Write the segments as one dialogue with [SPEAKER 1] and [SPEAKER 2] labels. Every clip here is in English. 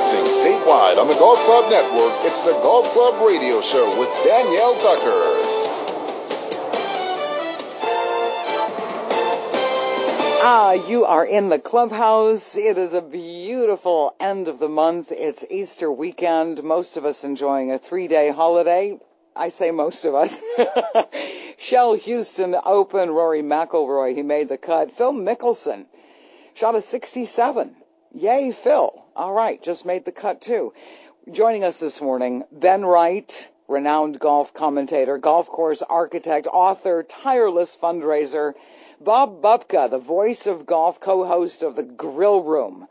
[SPEAKER 1] Broadcasting statewide on the Golf Club Network, it's the Golf Club Radio Show with Danielle Tucker.
[SPEAKER 2] You are in the clubhouse. It is a beautiful end of the month. It's Easter weekend. Most of us enjoying a 3-day holiday. I say most of us. Shell Houston Open, Rory McIlroy, he made the cut. Phil Mickelson shot a 67. Yay, Phil. All right, just made the cut too. Joining us this morning, Ben Wright, renowned golf commentator, golf course architect, author, tireless fundraiser. Bob Bubka, the voice of golf, co-host of The Grill Room.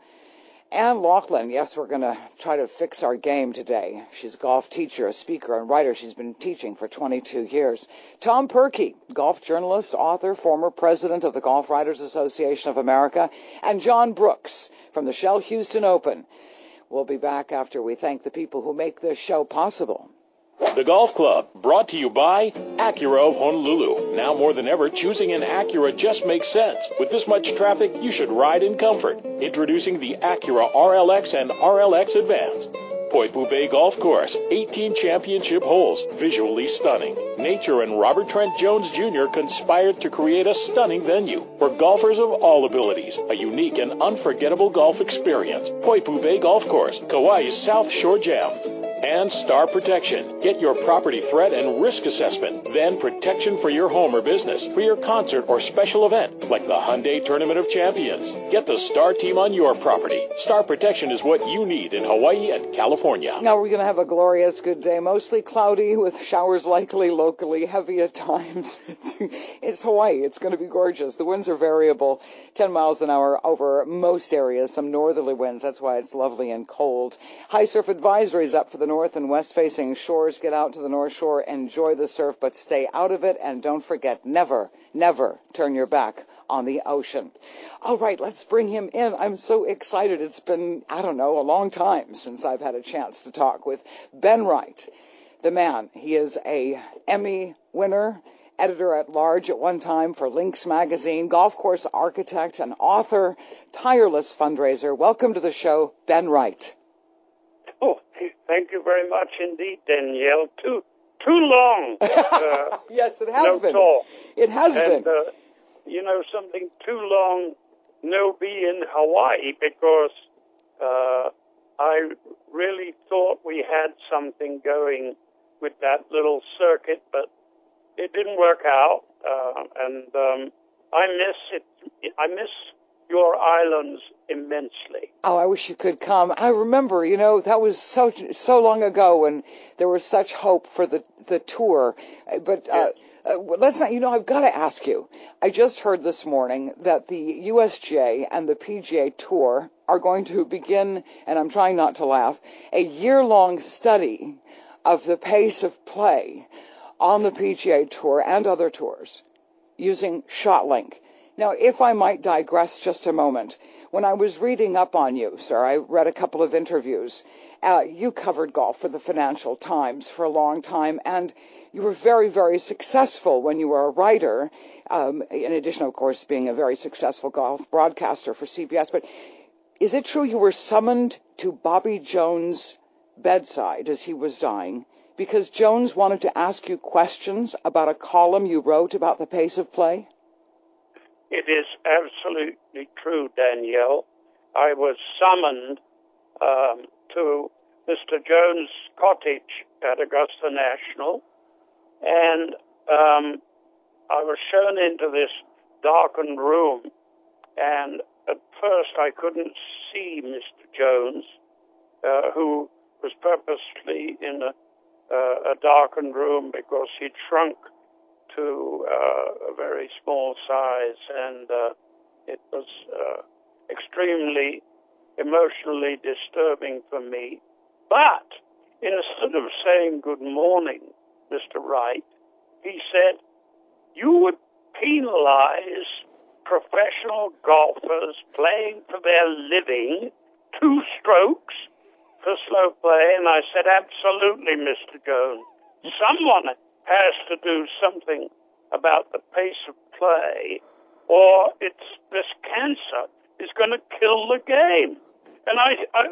[SPEAKER 2] Ann Laughlin, yes, we're going to try to fix our game today. She's a golf teacher, a speaker, and writer. She's been teaching for 22 years. Tom Perkey, golf journalist, author, former president of the Golf Writers Association of America. And John Brooks from the Shell Houston Open. We'll be back after we thank the people who make this show possible.
[SPEAKER 3] The Golf Club, brought to you by Acura of Honolulu. Now more than ever, choosing an Acura just makes sense. With this much traffic, you should ride in comfort. Introducing the Acura RLX and RLX Advance. Poipu Bay Golf Course, 18 championship holes, visually stunning. Nature and Robert Trent Jones Jr. conspired to create a stunning venue for golfers of all abilities. A unique and unforgettable golf experience. Poipu Bay Golf Course, Kauai's South Shore Jam. And Star Protection. Get your property threat and risk assessment. Then protection for your home or business, for your concert or special event, like the Hyundai Tournament of Champions. Get the Star Team on your property. Star Protection is what you need in Hawaii and California.
[SPEAKER 2] Now we're going to have a glorious good day. Mostly cloudy with showers likely locally, heavy at times. It's Hawaii. It's going to be gorgeous. The winds are variable, 10 miles an hour over most areas, some northerly winds. That's why it's lovely and cold. High surf advisories up for the north and west facing shores. Get out to the North Shore, enjoy the surf, but stay out of it, and don't forget, never, never turn your back on the ocean. All right, let's bring him in. I'm so excited. It's been, a long time since I've had a chance to talk with Ben Wright, the man. He is a Emmy winner, editor-at-large at one time for Lynx magazine, golf course architect, and author, tireless fundraiser. Welcome to the show, Ben Wright.
[SPEAKER 4] Oh, thank you very much indeed, Danielle. Too long.
[SPEAKER 2] Yes, it has been.
[SPEAKER 4] Talk.
[SPEAKER 2] It has been.
[SPEAKER 4] Something too long, no be in Hawaii, because I really thought we had something going with that little circuit, but it didn't work out. I miss it. I miss your islands immensely.
[SPEAKER 2] Oh, I wish you could come. I remember, that was so long ago when there was such hope for the tour. But
[SPEAKER 4] Yes.
[SPEAKER 2] Let's not, I've got to ask you. I just heard this morning that the USGA and the PGA Tour are going to begin, and I'm trying not to laugh, a year-long study of the pace of play on the PGA Tour and other tours using ShotLink. Now, if I might digress just a moment, when I was reading up on you, sir, I read a couple of interviews. You covered golf for the Financial Times for a long time, and you were very, very successful when you were a writer, in addition, of course, being a very successful golf broadcaster for CBS. But is it true you were summoned to Bobby Jones' bedside as he was dying because Jones wanted to ask you questions about a column you wrote about the pace of play?
[SPEAKER 4] It is absolutely true, Danielle. I was summoned to Mr. Jones' cottage at Augusta National, and I was shown into this darkened room, and at first I couldn't see Mr. Jones, who was purposely in a darkened room because he'd shrunk to a very small size, and it was extremely emotionally disturbing for me. But instead of saying good morning, Mr. Wright, he said, you would penalize professional golfers playing for their living 2 strokes for slow play. And I said, absolutely, Mr. Jones. Someone has to do something about the pace of play, or this cancer is going to kill the game. And I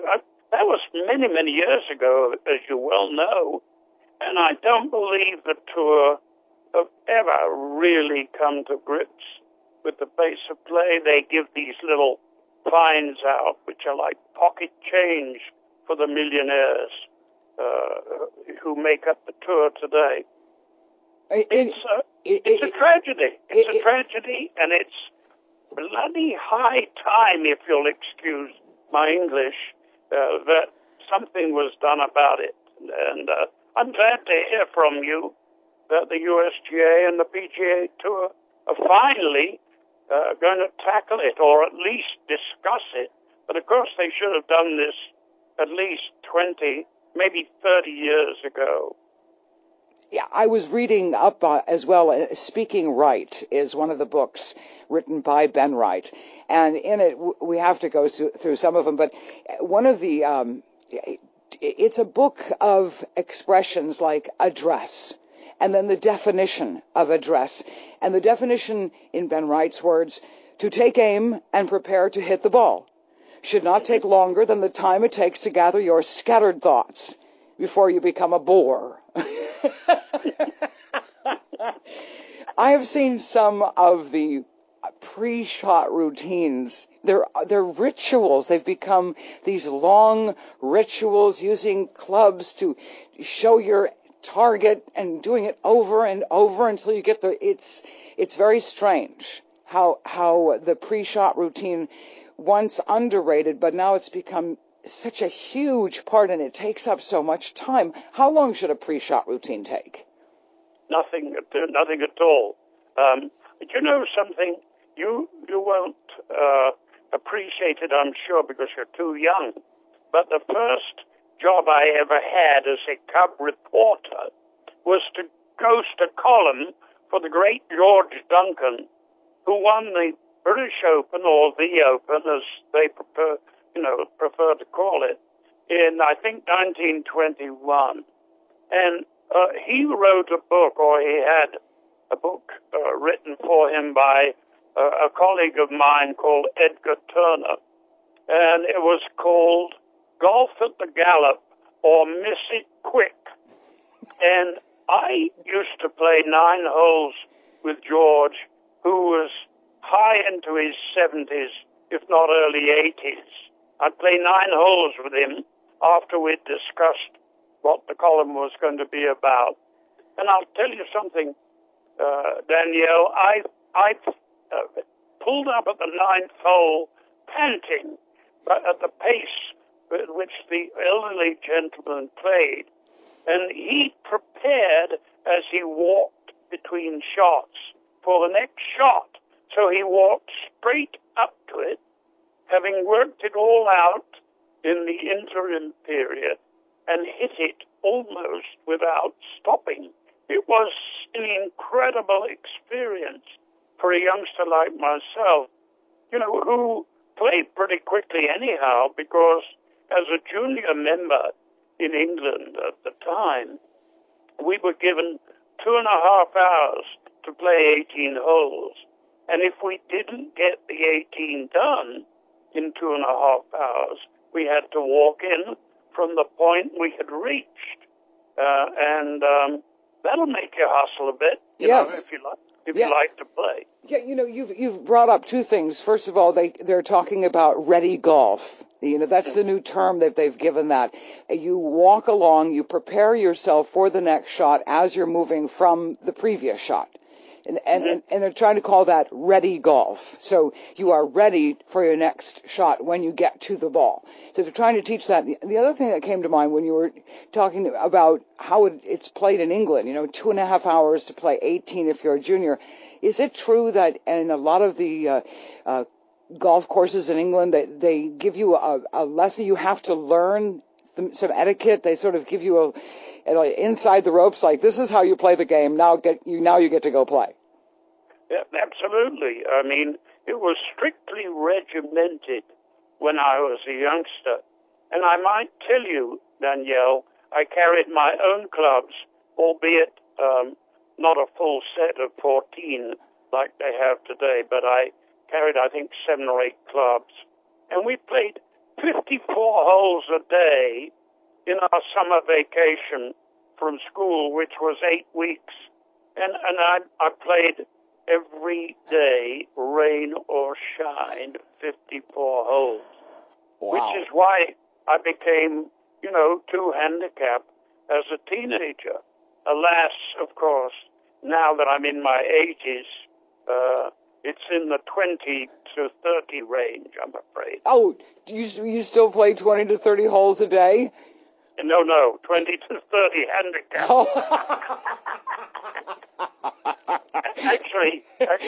[SPEAKER 4] that was many, many years ago, as you well know, and I don't believe the tour have ever really come to grips with the pace of play. They give these little fines out, which are like pocket change for the millionaires who make up the tour today. It's a tragedy. It's a tragedy, and it's bloody high time, if you'll excuse my English, that something was done about it. And I'm glad to hear from you that the USGA and the PGA Tour are finally going to tackle it, or at least discuss it. But of course, they should have done this at least 20, maybe 30 years ago.
[SPEAKER 2] Yeah, I was reading up as well. Speaking Right is one of the books written by Ben Wright. And in it, we have to go through some of them. But one of the, it's a book of expressions like address, and then the definition of address. And the definition, in Ben Wright's words, to take aim and prepare to hit the ball should not take longer than the time it takes to gather your scattered thoughts before you become a bore. I have seen some of the pre-shot routines. They're rituals. They've become these long rituals using clubs to show your target and doing it over and over until you get it's very strange how the pre-shot routine, once underrated, but now it's become such a huge part, and it takes up so much time. How long should a pre-shot routine take? Nothing
[SPEAKER 4] at all. But you know something? You won't appreciate it, I'm sure, because you're too young. But the first job I ever had as a cub reporter was to ghost a column for the great George Duncan, who won the British Open, or the Open, as they prefer to call it, in, I think, 1921. And he wrote a book, or he had a book written for him by a colleague of mine called Edgar Turner. And it was called Golf at the Gallop, or Miss It Quick. And I used to play 9 holes with George, who was high into his 70s, if not early 80s. I'd play 9 holes with him after we'd discussed what the column was going to be about. And I'll tell you something, Danielle, I pulled up at the 9th hole panting, but at the pace at which the elderly gentleman played. And he prepared as he walked between shots for the next shot. So he walked straight up to it, having worked it all out in the interim period, and hit it almost without stopping. It was an incredible experience for a youngster like myself, who played pretty quickly anyhow, because as a junior member in England at the time, we were given 2.5 hours to play 18 holes. And if we didn't get the 18 done in 2.5 hours, we had to walk in from the point we had reached. And that'll make you hustle a bit,
[SPEAKER 2] yes.
[SPEAKER 4] if you like to play.
[SPEAKER 2] Yeah, you've brought up two things. First of all, they're talking about ready golf. That's the new term that they've given that. You walk along, you prepare yourself for the next shot as you're moving from the previous shot. And they're trying to call that ready golf. So you are ready for your next shot when you get to the ball. So they're trying to teach that. The other thing that came to mind when you were talking about how it's played in England, 2.5 hours to play 18 if you're a junior. Is it true that in a lot of the golf courses in England, they give you a lesson? You have to learn some etiquette. They sort of give you inside the ropes, like, this is how you play the game. Now you get to go play.
[SPEAKER 4] Yeah, absolutely. I mean, it was strictly regimented when I was a youngster. And I might tell you, Danielle, I carried my own clubs, albeit not a full set of 14 like they have today, but I carried, I think, 7 or 8 clubs. And we played 54 holes a day in our summer vacation from school, which was 8 weeks. And I played every day, rain or shine, 54 holes.
[SPEAKER 2] Wow.
[SPEAKER 4] Which is why I became, too handicapped as a teenager. Alas, of course, now that I'm in my 80s, it's in the 20 to 30 range, I'm afraid.
[SPEAKER 2] Oh, you still play 20 to 30 holes a day?
[SPEAKER 4] No, 20 to 30 handicap.
[SPEAKER 2] Oh.
[SPEAKER 4] Actually,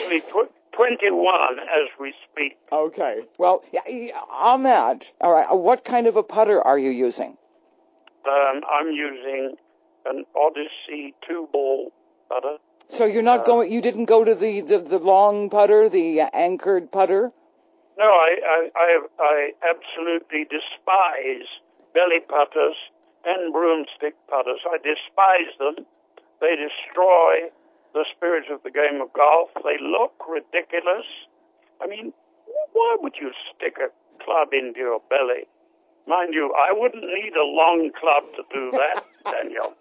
[SPEAKER 4] 21 as we speak.
[SPEAKER 2] Okay. Well, on that, all right, what kind of a putter are you using?
[SPEAKER 4] I'm using an Odyssey 2-ball putter.
[SPEAKER 2] So you're not you didn't go to the long putter, the anchored putter?
[SPEAKER 4] No, I absolutely despise belly putters and broomstick putters. I despise them. They destroy the spirit of the game of golf. They look ridiculous. I mean, why would you stick a club into your belly? Mind you, I wouldn't need a long club to do that, Daniel.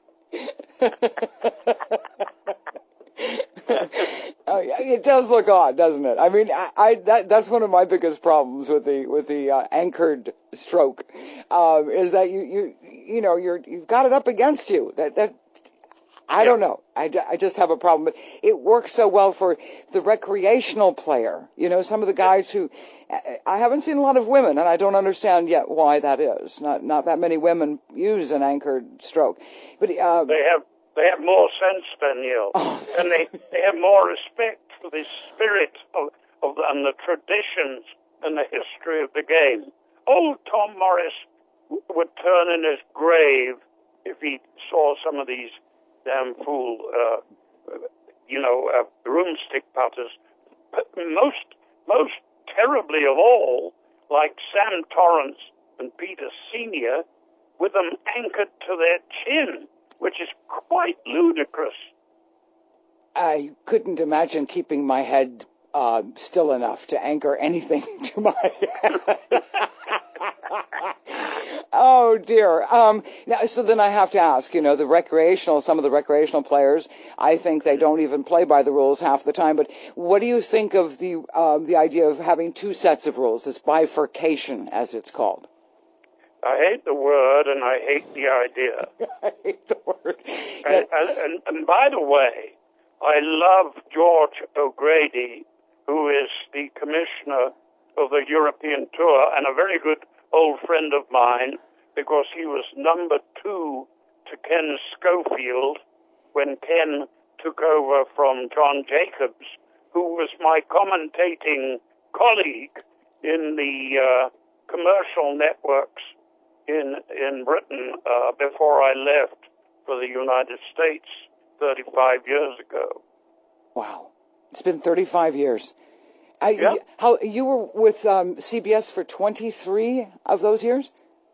[SPEAKER 2] It does look odd, doesn't it? I mean, that's one of my biggest problems with the anchored stroke, is that you've got it up against you. I don't know. I just have a problem. But it works so well for the recreational player. Some of the guys who, I haven't seen a lot of women, and I don't understand yet why that is. Not that many women use an anchored stroke, but
[SPEAKER 4] they have more sense, Danielle, and they have more respect for the spirit of and the traditions and the history of the game. Old Tom Morris would turn in his grave if he saw some of these damn fool, broomstick putters. But most terribly of all, like Sam Torrance and Peter Senior, with them anchored to their chin, which is quite ludicrous.
[SPEAKER 2] I couldn't imagine keeping my head still enough to anchor anything to my head. Oh, dear. Now, so then I have to ask, some of the recreational players, I think they don't even play by the rules half the time. But what do you think of the idea of having two sets of rules, this bifurcation, as it's called?
[SPEAKER 4] I hate the word, and I hate the idea.
[SPEAKER 2] I hate the word.
[SPEAKER 4] And by the way, I love George O'Grady, who is the commissioner of the European Tour and a very good old friend of mine, because he was number 2 to Ken Schofield when Ken took over from John Jacobs, who was my commentating colleague in the commercial networks in Britain before I left for the United States 35 years ago.
[SPEAKER 2] Wow. It's been 35 years.
[SPEAKER 4] Yep.
[SPEAKER 2] You were with CBS for 23 of those years?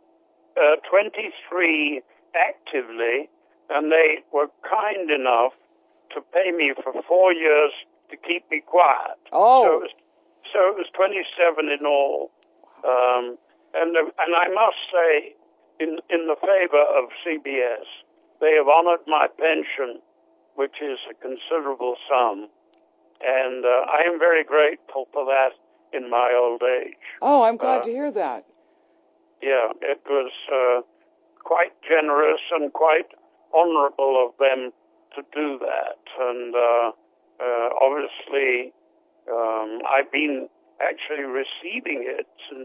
[SPEAKER 4] 23 actively, and they were kind enough to pay me for 4 years to keep me quiet.
[SPEAKER 2] Oh.
[SPEAKER 4] So it was 27 in all. And I must say, in the favor of CBS, they have honored my pension, which is a considerable sum. And I am very grateful for that in my old age.
[SPEAKER 2] Oh, I'm glad to hear that.
[SPEAKER 4] Yeah, it was quite generous and quite honorable of them to do that. And obviously, I've been actually receiving it since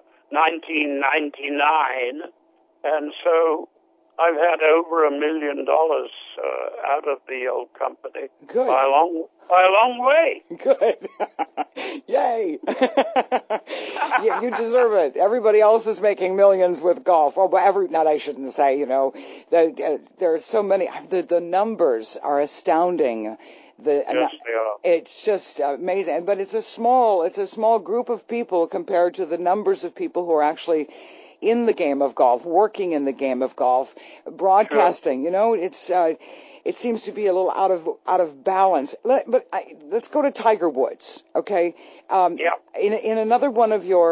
[SPEAKER 4] 1999. And so I've had over $1 million out of the old company.
[SPEAKER 2] Good.
[SPEAKER 4] By a long way.
[SPEAKER 2] Good. Yay. Yeah, you deserve it. Everybody else is making millions with golf. Oh, but I shouldn't say, there are so many. The numbers are astounding.
[SPEAKER 4] Yes, they are.
[SPEAKER 2] It's just amazing. But it's a small group of people compared to the numbers of people who are actually in the game of golf, working in the game of golf, broadcasting. Sure. It seems to be a little out of balance. But let's go to Tiger Woods, okay?
[SPEAKER 4] Yeah.
[SPEAKER 2] In another one of your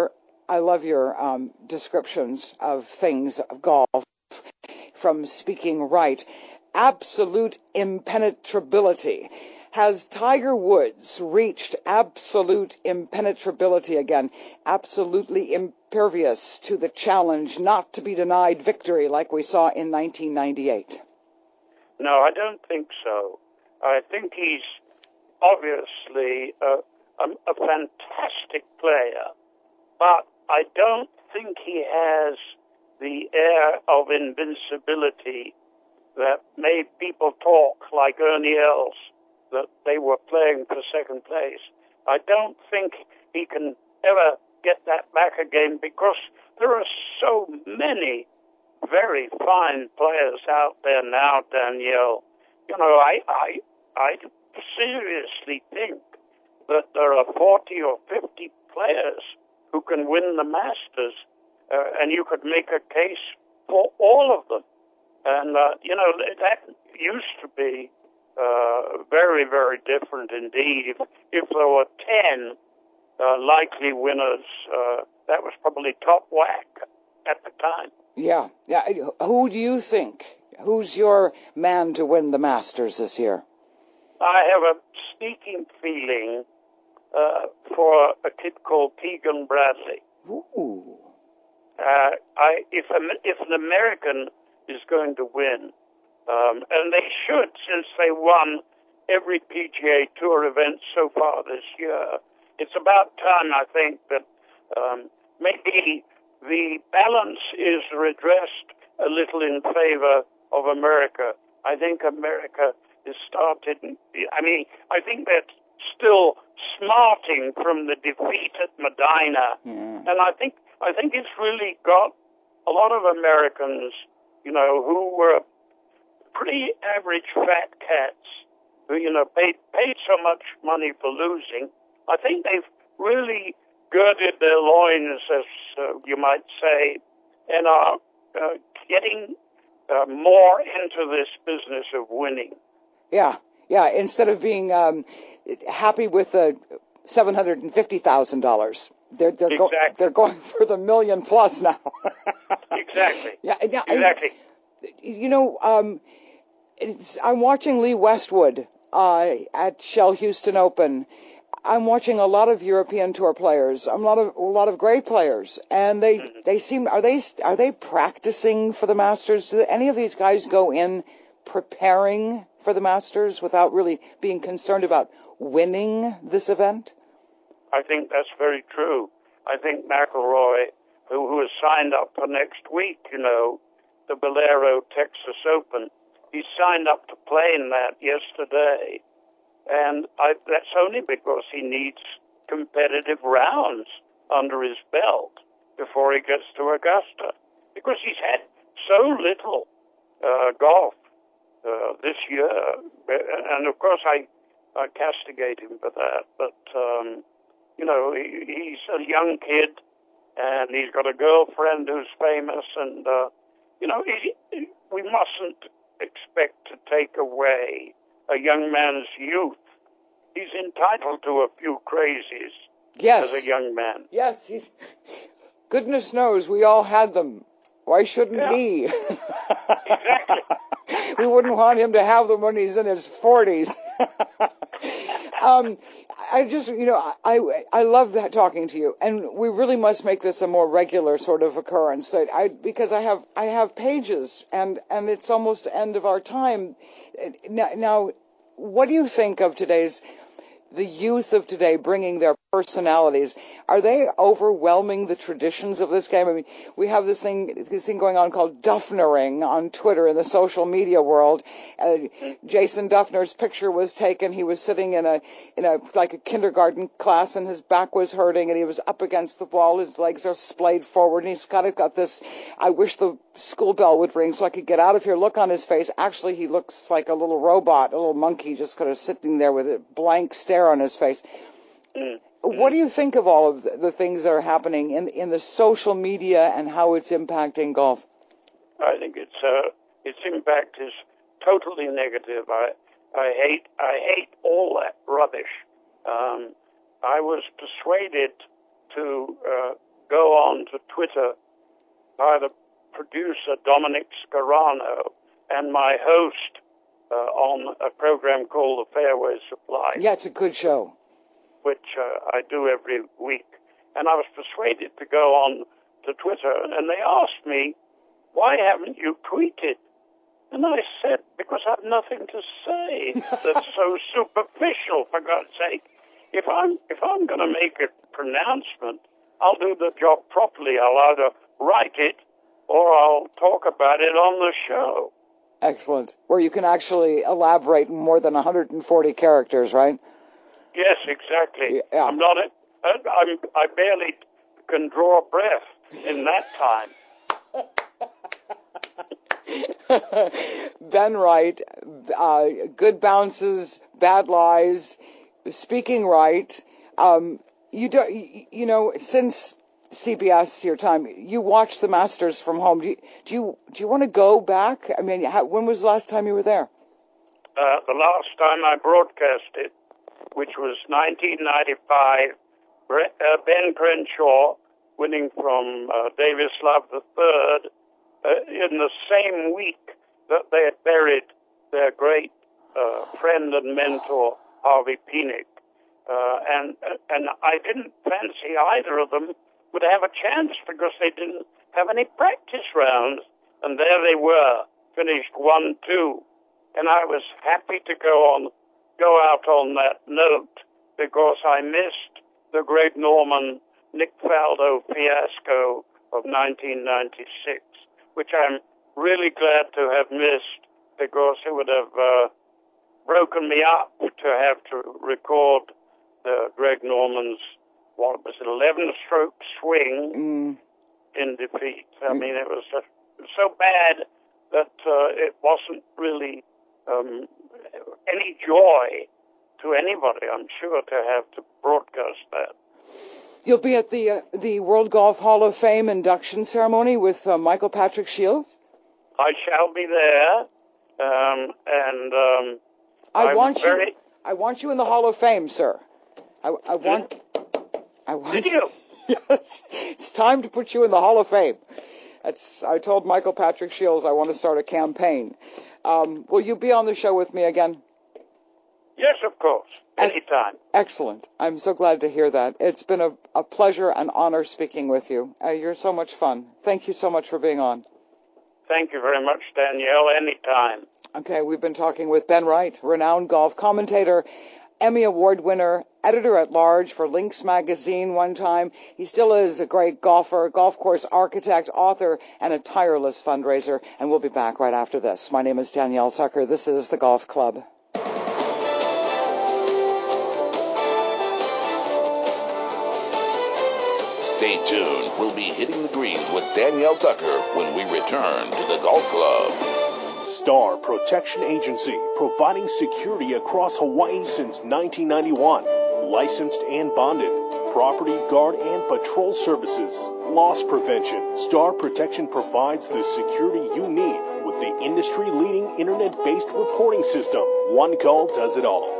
[SPEAKER 2] I love your descriptions of things of golf, from speaking right. Absolute impenetrability. Has Tiger Woods reached absolute impenetrability again? Absolutely impervious to the challenge, not to be denied victory like we saw in 1998?
[SPEAKER 4] No, I don't think so. I think he's obviously a fantastic player, but I don't think he has the air of invincibility that made people talk like Ernie Els, that they were playing for second place. I don't think he can ever get that back again, because there are so many very fine players out there now, Danielle. You know, I seriously think that there are 40 or 50 players who can win the Masters, and you could make a case for all of them. And, you know, that used to be very, very different indeed. If there were 10 likely winners, that was probably top whack at the time.
[SPEAKER 2] Yeah. Who do you think? Who's your man to win the Masters this year?
[SPEAKER 4] I have a sneaking feeling for a kid called Keegan Bradley.
[SPEAKER 2] Ooh.
[SPEAKER 4] If an American is going to win, and they should, since they won every PGA Tour event so far this year, it's about time, I think, that maybe the balance is redressed a little in favor of America. I think America is starting, I think they're still smarting from the defeat at Medina. And I think it's really got a lot of Americans, you know, who were pretty average fat cats, who, you know, paid so much money for losing. I think they've really girded their loins, as you might say, and are getting more into this business of winning. Yeah.
[SPEAKER 2] Instead of being happy with the $750,000, they're going for the $1 million plus now.
[SPEAKER 4] Exactly.
[SPEAKER 2] Exactly. You know, I'm watching Lee Westwood at Shell Houston Open. I'm watching a lot of European Tour players. A lot of great players, and they seem, are they practicing for the Masters? Do any of these guys go in preparing for the Masters without really being concerned about winning this event?
[SPEAKER 4] I think that's very true. I think McIlroy, who has signed up for next week, you know, the Valero Texas Open, he signed up to play in that yesterday. And that's only because he needs competitive rounds under his belt before he gets to Augusta. Because he's had so little golf this year. And, of course, I castigate him for that. But, you know, he's a young kid, and he's got a girlfriend who's famous. And, you know, we mustn't expect to take away a young man's youth. He's entitled to a few crazies as a young man.
[SPEAKER 2] Yes, goodness knows we all had them. Why shouldn't he?
[SPEAKER 4] Exactly.
[SPEAKER 2] We wouldn't want him to have them when he's in his 40s. I just, you know, I love that talking to you, and we really must make this a more regular sort of occurrence. Because I have pages, and it's almost the end of our time. Now, what do you think of the youth of today bringing their personalities? Are they overwhelming the traditions of this game? I mean, we have this thing going on called Duffnering on Twitter in the social media world. Jason Duffner's picture was taken. He was sitting in a like a kindergarten class, and his back was hurting, and he was up against the wall. His legs are splayed forward, and he's got this, I wish the school bell would ring so I could get out of here look on his face. Actually, he looks like a little robot, a little monkey, just kind of sitting there with a blank stare on his face. What do you think of all of the things that are happening in the social media and how it's impacting golf?
[SPEAKER 4] I think its impact is totally negative. I hate all that rubbish. I was persuaded to go on to Twitter by the producer Dominic Scarano and my host on a program called The Fairways of Life.
[SPEAKER 2] Yeah, it's a good show.
[SPEAKER 4] Which I do every week. And I was persuaded to go on to Twitter, and they asked me, why haven't you tweeted? And I said, because I have nothing to say that's so superficial, for God's sake. If I'm going to make a pronouncement, I'll do the job properly. I'll either write it or I'll talk about it on the show.
[SPEAKER 2] Excellent. Where you can actually elaborate more than 140 characters, right?
[SPEAKER 4] Yes, exactly.
[SPEAKER 2] Yeah.
[SPEAKER 4] I barely can draw a breath in that time.
[SPEAKER 2] Ben Wright, good bounces, bad lies, speaking right. You know, since CBS, your time, you watch the Masters from home. Do you want to go back? I mean, when was the last time you were there?
[SPEAKER 4] The last time I broadcast it, which was 1995, Ben Crenshaw winning from Davis Love III in the same week that they had buried their great friend and mentor, Harvey Pinnock. And I didn't fancy either of them would have a chance because they didn't have any practice rounds. And there they were, finished 1-2. And I was happy to go out on that note because I missed the Greg Norman Nick Faldo fiasco of 1996, which I'm really glad to have missed because it would have broken me up to have to record Greg Norman's, what was it, 11-stroke swing in defeat. I mean, it was so bad that it wasn't really any joy to anybody, I'm sure, to have to broadcast that.
[SPEAKER 2] You'll be at the World Golf Hall of Fame induction ceremony with Michael Patrick Shields?
[SPEAKER 4] I shall be there,
[SPEAKER 2] I want you in the Hall of Fame, sir. I want.
[SPEAKER 4] Did you?
[SPEAKER 2] Yes, it's time to put you in the Hall of Fame. I told Michael Patrick Shields I want to start a campaign. Will you be on the show with me again?
[SPEAKER 4] Yes, of course. Anytime.
[SPEAKER 2] Excellent. I'm so glad to hear that. It's been a pleasure and honor speaking with you. You're so much fun. Thank you so much for being on.
[SPEAKER 4] Thank you very much, Danielle. Anytime.
[SPEAKER 2] Okay, we've been talking with Ben Wright, renowned golf commentator, Emmy Award winner, editor-at-large for Links Magazine one time. He still is a great golfer, golf course architect, author, and a tireless fundraiser. And we'll be back right after this. My name is Danielle Tucker. This is The Golf Club.
[SPEAKER 1] Stay tuned. We'll be hitting the greens with Danielle Tucker when we return to the Golf Club.
[SPEAKER 5] Star Protection Agency, providing security across Hawaii since 1991. Licensed and bonded. Property guard and patrol services. Loss prevention. Star Protection provides the security you need with the industry-leading internet-based reporting system. One call does it all.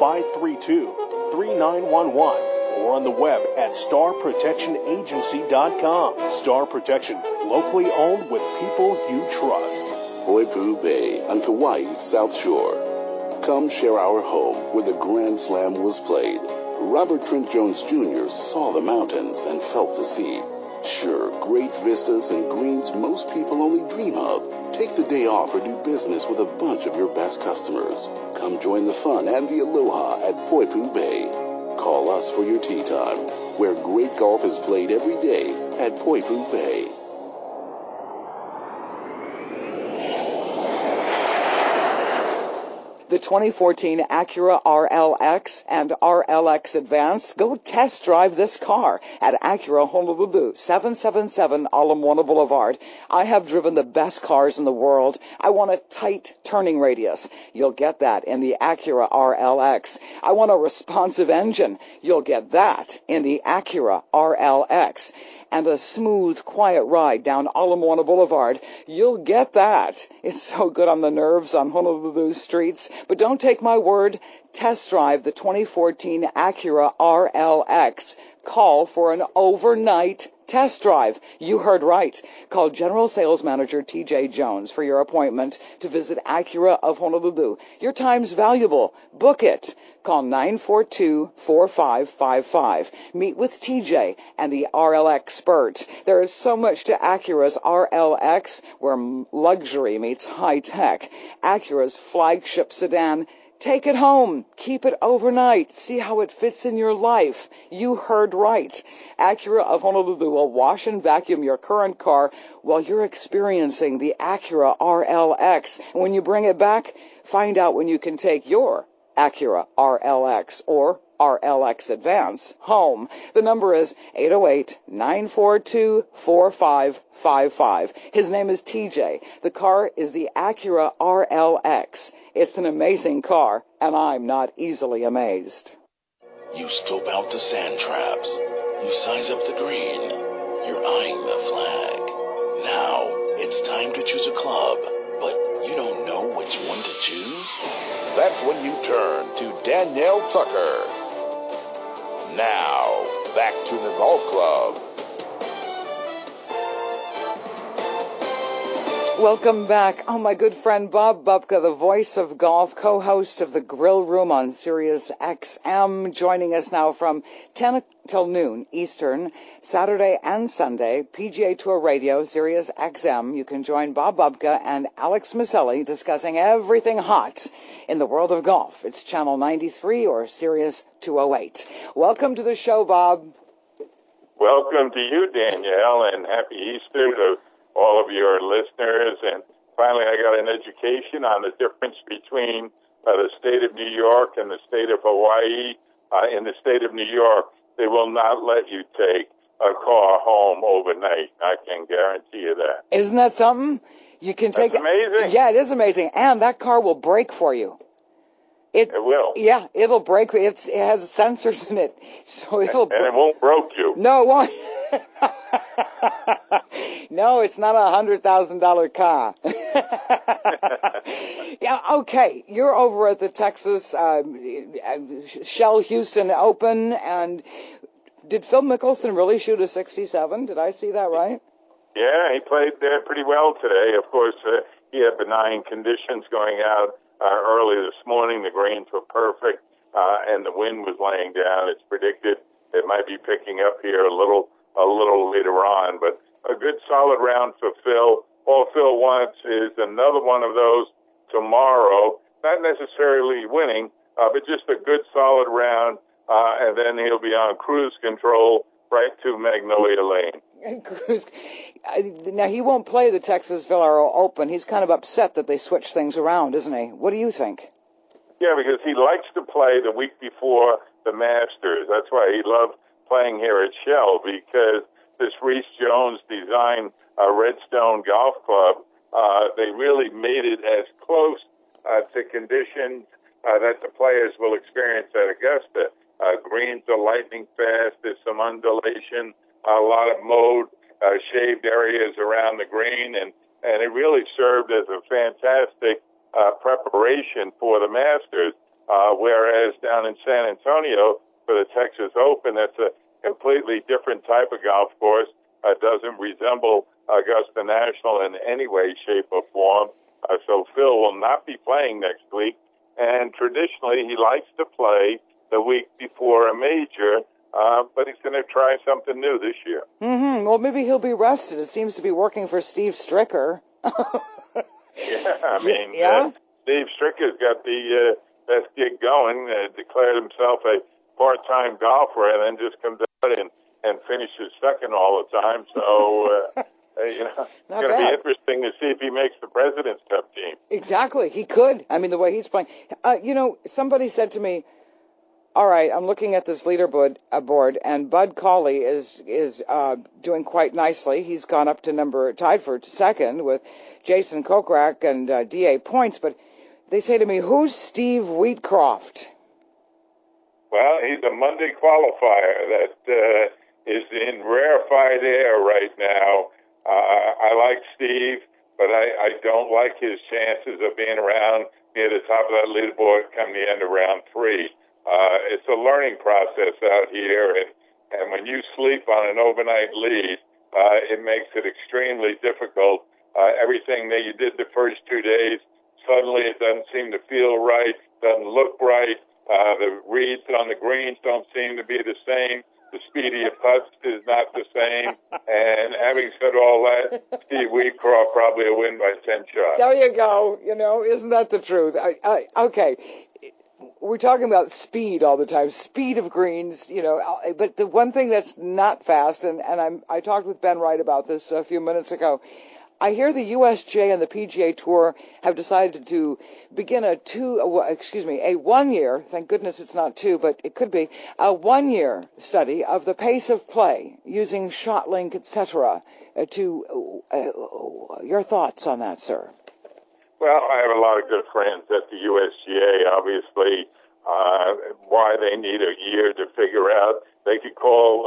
[SPEAKER 5] 532-3911. Or on the web at starprotectionagency.com. Star Protection, locally owned with people you trust.
[SPEAKER 6] Poipu Bay on Kauai's South Shore. Come share our home where the Grand Slam was played. Robert Trent Jones Jr. saw the mountains and felt the sea. Sure, great vistas and greens most people only dream of. Take the day off or do business with a bunch of your best customers. Come join the fun and the aloha at Poipu Bay. Call us for your tee time, where great golf is played every day at Poipu Bay.
[SPEAKER 2] The 2014 Acura RLX and RLX Advance. Go test drive this car at Acura Honolulu, 777 Ala Moana Boulevard. I have driven the best cars in the world. I want a tight turning radius. You'll get that in the Acura RLX. I want a responsive engine. You'll get that in the Acura RLX. And a smooth, quiet ride down Ala Moana Boulevard. You'll get that. It's so good on the nerves on Honolulu's streets. But don't take my word. Test drive the 2014 Acura RLX. Call for an overnight Test drive. You heard right. Call General Sales Manager TJ Jones for your appointment to visit Acura of Honolulu. Your time's valuable. Book it. Call 942-4555. Meet with TJ and the RL expert. There is so much to Acura's RLX, where luxury meets high tech. Acura's flagship sedan. Take it home. Keep it overnight. See how it fits in your life. You heard right. Acura of Honolulu will wash and vacuum your current car while you're experiencing the Acura RLX. And when you bring it back, find out when you can take your Acura RLX or RLX Advance home. The number is 808-942-4555. His name is TJ. The car is the Acura RLX. It's an amazing car, and I'm not easily amazed.
[SPEAKER 1] You scope out the sand traps. You size up the green. You're eyeing the flag. Now, it's time to choose a club, but you don't know which one to choose? That's when you turn to Danielle Tucker. Now, back to the golf club.
[SPEAKER 2] Welcome back. Oh, my good friend Bob Bubka, the voice of golf, co-host of the Grill Room on Sirius XM, joining us now from 10 till noon Eastern, Saturday and Sunday, PGA Tour Radio, Sirius XM. You can join Bob Bubka and Alex Maselli discussing everything hot in the world of golf. It's Channel 93 or Sirius 208. Welcome to the show, Bob.
[SPEAKER 7] Welcome to you, Danielle, and happy Easter to all of your listeners. And finally, I got an education on the difference between the state of New York and the state of Hawaii. In the state of New York, they will not let you take a car home overnight. I can guarantee you that.
[SPEAKER 2] Isn't that something? You can take.
[SPEAKER 7] That's amazing.
[SPEAKER 2] Yeah, it is amazing. And that car will brake for you.
[SPEAKER 7] It will.
[SPEAKER 2] Yeah, it'll brake. It has sensors in it. So it'll.
[SPEAKER 7] And it won't broke you.
[SPEAKER 2] No, it won't. No, it's not a $100,000 car. Yeah, okay. You're over at the Texas Shell Houston Open, and did Phil Mickelson really shoot a 67? Did I see that right?
[SPEAKER 7] Yeah, he played there pretty well today. Of course, he had benign conditions going out early this morning. The greens were perfect, and the wind was laying down. It's predicted it might be picking up here a little later on, but a good solid round for Phil. All Phil wants is another one of those tomorrow, not necessarily winning, but just a good solid round, and then he'll be on cruise control right to Magnolia Lane.
[SPEAKER 2] And cruise. Now, he won't play the Texas Valero Open. He's kind of upset that they switched things around, isn't he? What do you think?
[SPEAKER 7] Yeah, because he likes to play the week before the Masters. That's why he loved playing here at Shell, because this Reese Jones designed Redstone Golf Club, they really made it as close to conditions that the players will experience at Augusta. Greens are lightning fast. There's some undulation, a lot of mowed, shaved areas around the green, and it really served as a fantastic preparation for the Masters, whereas down in San Antonio for the Texas Open, that's a completely different type of golf course. Doesn't resemble Augusta National in any way, shape, or form. So Phil will not be playing next week, and traditionally he likes to play the week before a major, but he's going to try something new this year.
[SPEAKER 2] Mm-hmm. Well, maybe he'll be rested. It seems to be working for Steve Stricker.
[SPEAKER 7] Yeah, I mean,
[SPEAKER 2] yeah?
[SPEAKER 7] Steve Stricker's got the best gig going, declared himself a part-time golfer, and then just comes out and finishes second all the time. So, it's going to be interesting to see if he makes the President's Cup team.
[SPEAKER 2] Exactly. He could. I mean, the way he's playing. Somebody said to me, all right, I'm looking at this leaderboard, and Bud Cauley is doing quite nicely. He's gone up to tied for second with Jason Kokrak and D.A. Points. But they say to me, who's Steve Wheatcroft?
[SPEAKER 7] Well, he's a Monday qualifier that is in rarefied air right now. I like Steve, but I don't like his chances of being around near the top of that leaderboard come the end of round 3. It's a learning process out here, and when you sleep on an overnight lead, it makes it extremely difficult. Everything that you did the first 2 days, suddenly it doesn't seem to feel right, doesn't look right. The reads on the greens don't seem to be the same. The speed of your putts is not the same. And having said all that, Steve Wheatcroft probably will win by 10 shots.
[SPEAKER 2] There you go. You know, isn't that the truth? Okay. We're talking about speed all the time, speed of greens, you know, but the one thing that's not fast, and I talked with Ben Wright about this a few minutes ago. I hear the USGA and the PGA Tour have decided to begin a 1 year, thank goodness it's not 2, but it could be, a 1 year study of the pace of play using ShotLink, etc. Your thoughts on that, sir?
[SPEAKER 7] Well, I have a lot of good friends at the USGA, obviously. Why they need a year to figure out. They could call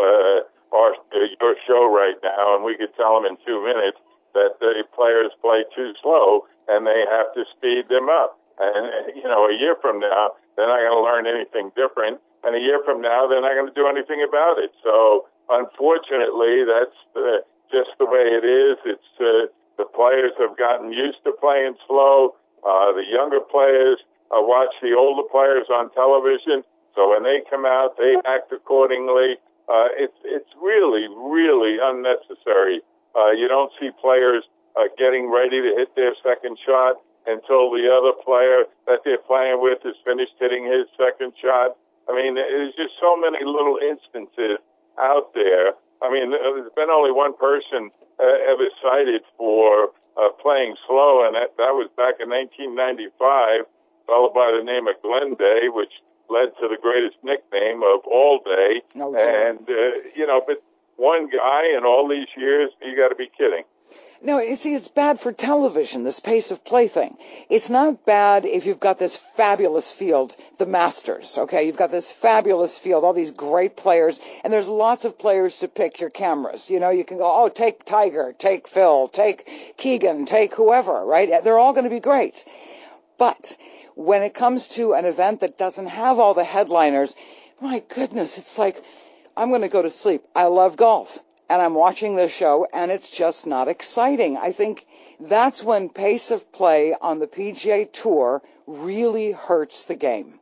[SPEAKER 7] your show right now, and we could tell them in 2 minutes that the players play too slow, and they have to speed them up. And, you know, a year from now, they're not going to learn anything different, and a year from now, they're not going to do anything about it. So, unfortunately, that's just the way it is. It's the players have gotten used to playing slow. The younger players watch the older players on television, so when they come out, they act accordingly. It's really, really unnecessary. You don't see players getting ready to hit their second shot until the other player that they're playing with is finished hitting his second shot. I mean, there's just so many little instances out there. I mean, there's been only one person ever cited for playing slow, and that was back in 1995, followed by the name of Glenn Day, which led to the greatest nickname of all day. And, you know, but one guy in all these years, you got to be kidding.
[SPEAKER 2] No, you see, it's bad for television, this pace of play thing. It's not bad if you've got this fabulous field, the Masters, okay? You've got this fabulous field, all these great players, and there's lots of players to pick your cameras. You know, you can go, oh, take Tiger, take Phil, take Keegan, take whoever, right? They're all going to be great. But when it comes to an event that doesn't have all the headliners, my goodness, it's like, I'm going to go to sleep. I love golf. And I'm watching this show, and it's just not exciting. I think that's when pace of play on the PGA Tour really hurts the game.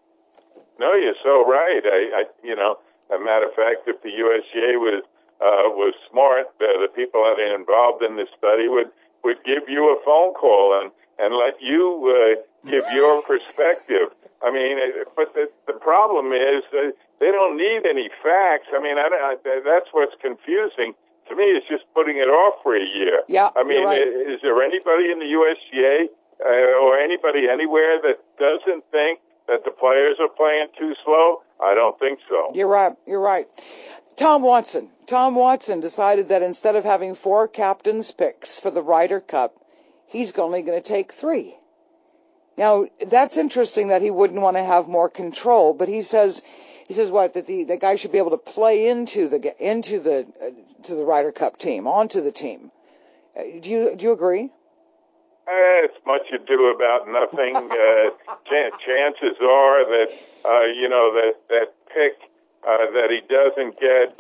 [SPEAKER 7] No, you're so right. You know, as a matter of fact, if the USGA was smart, the people that are involved in this study would give you a phone call and let you give your perspective. I mean, but the problem is they don't need any facts. I mean, that's what's confusing. To me, it's just putting it off for a year.
[SPEAKER 2] Yeah,
[SPEAKER 7] I mean,
[SPEAKER 2] right.
[SPEAKER 7] Is there anybody in the USGA or anybody anywhere that doesn't think that the players are playing too slow? I don't think so.
[SPEAKER 2] You're right. You're right. Tom Watson decided that instead of having 4 captain's picks for the Ryder Cup, he's only going to take 3. Now, that's interesting that he wouldn't want to have more control, but he says what, that the guy should be able to play into the Ryder Cup team, onto the team. Do you agree?
[SPEAKER 7] It's much ado about nothing. Chances are that that pick that he doesn't get,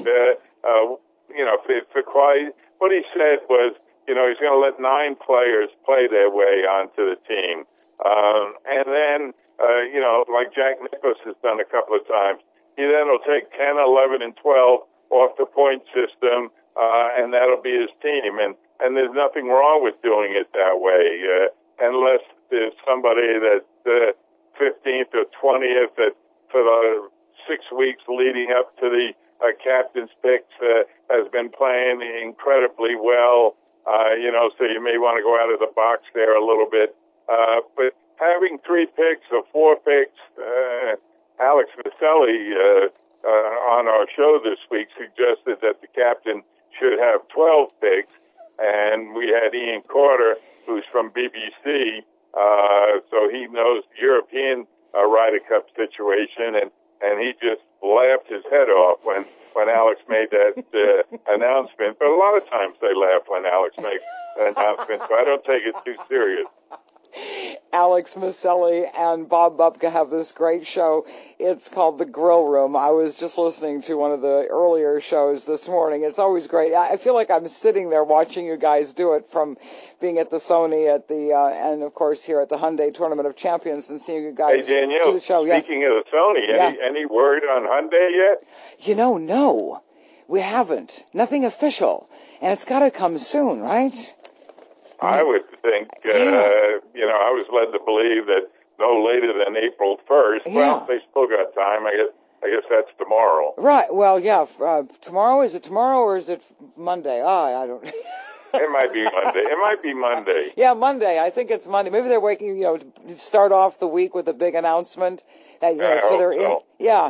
[SPEAKER 7] for quite. What he said was, he's going to let 9 players play their way onto the team. And then, like Jack Nicklaus has done a couple of times, he then will take 10, 11, and 12 off the point system, and that'll be his team. And there's nothing wrong with doing it that way, unless there's somebody that's 15th or 20th that for the 6 weeks leading up to the captain's picks has been playing incredibly well, so you may want to go out of the box there a little bit. But having 3 picks or 4 picks, Alex Vasselli on our show this week suggested that the captain should have 12 picks, and we had Ian Carter, who's from BBC, so he knows the European Ryder Cup situation, and he just laughed his head off when Alex made that announcement. But a lot of times they laugh when Alex makes an announcement, so I don't take it too serious.
[SPEAKER 2] Alex Maselli and Bob Bubka have this great show. It's called The Grill Room. I was just listening to one of the earlier shows this morning. It's always great. I feel like I'm sitting there watching you guys do it, from being at the Sony, at the and of course here at the Hyundai Tournament of Champions, and seeing you guys
[SPEAKER 7] do the show. Speaking of the Sony, any word on Hyundai yet?
[SPEAKER 2] No, we haven't. Nothing official, and it's got to come soon, right?
[SPEAKER 7] I would think, I was led to believe that no later than April 1st. Yeah. Well, they still got time. I guess that's tomorrow.
[SPEAKER 2] Right. Well, yeah. Tomorrow, is it tomorrow or is it Monday? I don't.
[SPEAKER 7] It might be Monday. It might be Monday.
[SPEAKER 2] Yeah, Monday. I think it's Monday. Maybe they're start off the week with a big announcement. That, so they're in. Yeah.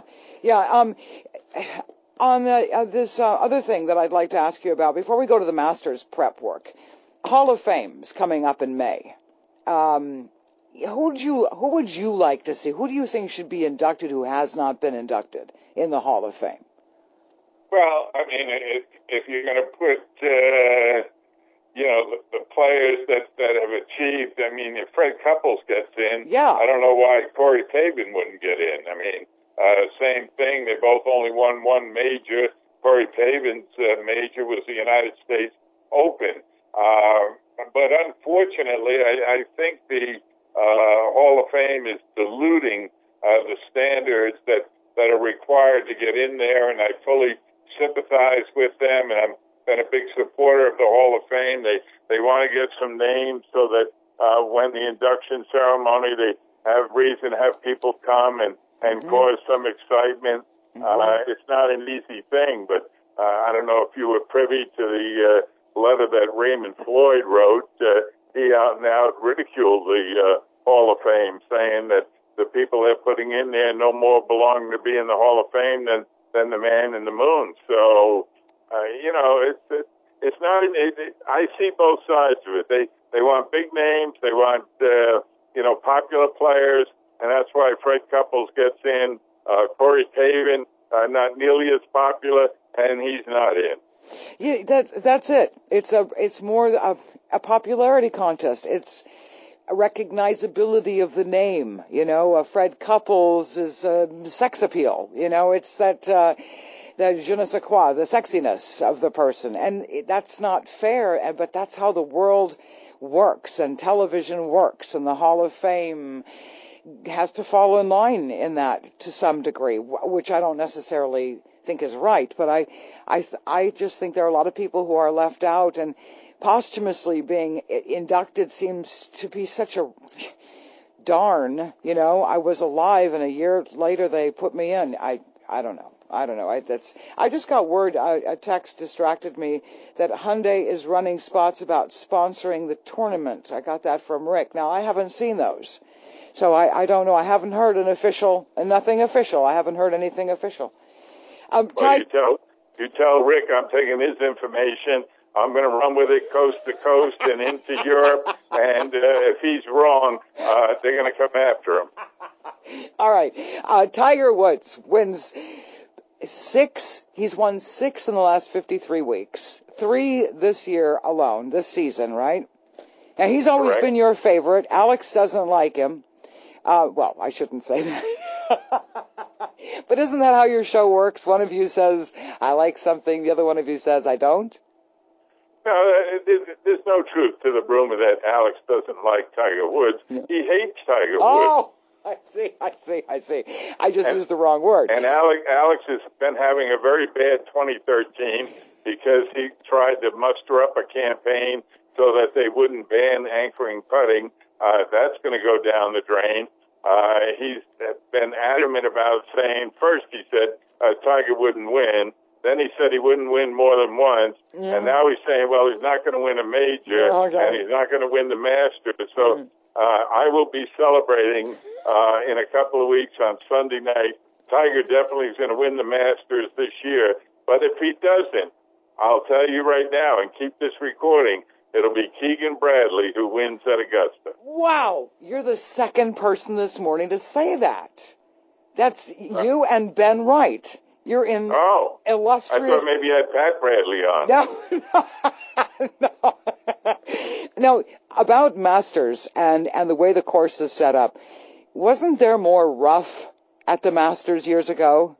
[SPEAKER 2] On this other thing that I'd like to ask you about before we go to the Masters prep work. Hall of Fame is coming up in May. Who would you like to see? Who do you think should be inducted who has not been inducted in the Hall of Fame?
[SPEAKER 7] Well, I mean, if you're going to put, the players that have achieved, I mean, if Fred Couples gets in, I don't know why Corey Pavin wouldn't get in. I mean, same thing. They both only won one major. Corey Pavin's major was the United States Open. But unfortunately, I think the Hall of Fame is diluting the standards that are required to get in there, and I fully sympathize with them, and I've been a big supporter of the Hall of Fame. They want to get some names so that when the induction ceremony, they have reason to have people come and cause some excitement. It's not an easy thing, but I don't know if you were privy to the letter that Raymond Floyd wrote. He out and out ridiculed the Hall of Fame, saying that the people they're putting in there no more belong to be in the Hall of Fame than the man in the moon. So, it's not. I see both sides of it. They want big names. They want popular players, and that's why Fred Couples gets in. Corey Pavin, not nearly as popular, and he's not in.
[SPEAKER 2] Yeah, that's it. It's more a popularity contest. It's a recognizability of the name. Fred Couples is sex appeal. It's that je ne sais quoi, the sexiness of the person, and that's not fair. But that's how the world works, and television works, and the Hall of Fame has to fall in line in that to some degree, which I don't necessarily think is right, but I just think there are a lot of people who are left out, and posthumously being inducted seems to be such a darn. I was alive, and a year later they put me in. I don't know. I just got word. A text distracted me that Hyundai is running spots about sponsoring the tournament. I got that from Rick. Now I haven't seen those, so I don't know. I haven't heard nothing official. I haven't heard anything official.
[SPEAKER 7] You tell Rick I'm taking his information. I'm going to run with it coast to coast and into Europe. And if he's wrong, they're going to come after him.
[SPEAKER 2] All right. Tiger Woods wins 6. He's won 6 in the last 53 weeks. 3 this year alone, this season, right? Now, he's always been your favorite. Alex doesn't like him. Well, I shouldn't say that. But isn't that how your show works? One of you says, I like something. The other one of you says, I don't?
[SPEAKER 7] No, there's no truth to the rumor that Alex doesn't like Tiger Woods. Yeah. He hates Tiger Woods.
[SPEAKER 2] Oh, I see. I just used the wrong word.
[SPEAKER 7] And Alex has been having a very bad 2013 because he tried to muster up a campaign so that they wouldn't ban anchoring putting. That's going to go down the drain. He's been adamant about saying, first he said Tiger wouldn't win. Then he said he wouldn't win more than once. Yeah. And now he's saying, well, he's not going to win a major, and he's not going to win the Masters. So I will be celebrating in a couple of weeks on Sunday night. Tiger definitely is going to win the Masters this year. But if he doesn't, I'll tell you right now, and keep this recording, it'll be Keegan Bradley who wins at Augusta.
[SPEAKER 2] Wow. You're the second person this morning to say that. That's you and Ben Wright. You're in illustrious...
[SPEAKER 7] I thought maybe you had Pat Bradley on.
[SPEAKER 2] No. No, about Masters and the way the course is set up, wasn't there more rough at the Masters years ago?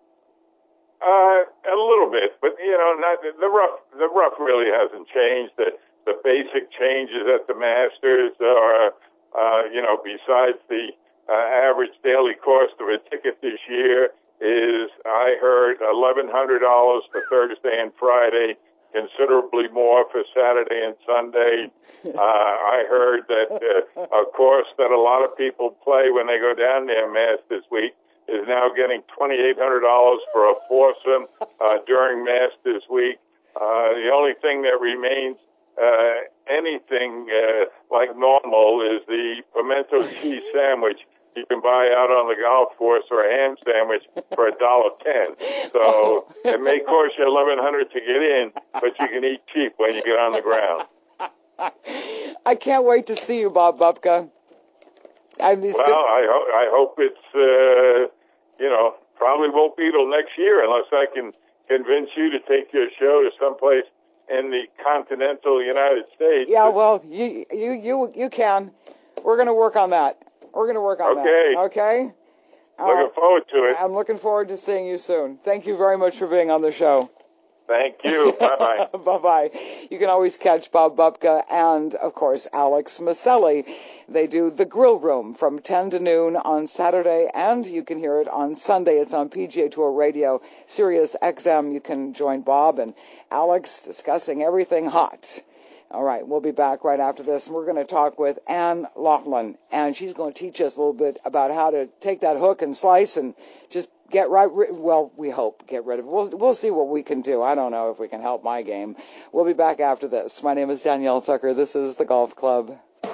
[SPEAKER 7] A little bit, but not the rough really hasn't changed. The basic changes at the Masters are, besides the average daily cost of a ticket this year is, I heard, $1,100 for Thursday and Friday, considerably more for Saturday and Sunday. I heard that a course that a lot of people play when they go down there Masters Week is now getting $2,800 for a foursome during Masters Week. The only thing that remains anything like normal is the pimento cheese sandwich you can buy out on the golf course, or a ham sandwich for $1.10. So it may cost you $1,100 to get in, but you can eat cheap when you get on the ground.
[SPEAKER 2] I can't wait to see you, Bob Bubka.
[SPEAKER 7] I hope it's probably won't be till next year unless I can convince you to take your show to someplace in the continental United States.
[SPEAKER 2] Yeah, well, you can. We're going to work on that. We're going to work on that. Okay?
[SPEAKER 7] Looking forward to it.
[SPEAKER 2] I'm looking forward to seeing you soon. Thank you very much for being on the show.
[SPEAKER 7] Thank you. Bye-bye.
[SPEAKER 2] Bye-bye. You can always catch Bob Bubka and, of course, Alex Maselli. They do The Grill Room from 10 to noon on Saturday, and you can hear it on Sunday. It's on PGA Tour Radio, Sirius XM. You can join Bob and Alex discussing everything hot. All right, we'll be back right after this, and we're going to talk with Anne Laughlin, and she's going to teach us a little bit about how to take that hook and slice and just get we hope, get rid of it. We'll see what we can do. I don't know if we can help my game. We'll be back after this. My name is Danielle Tucker. This is The Golf Club.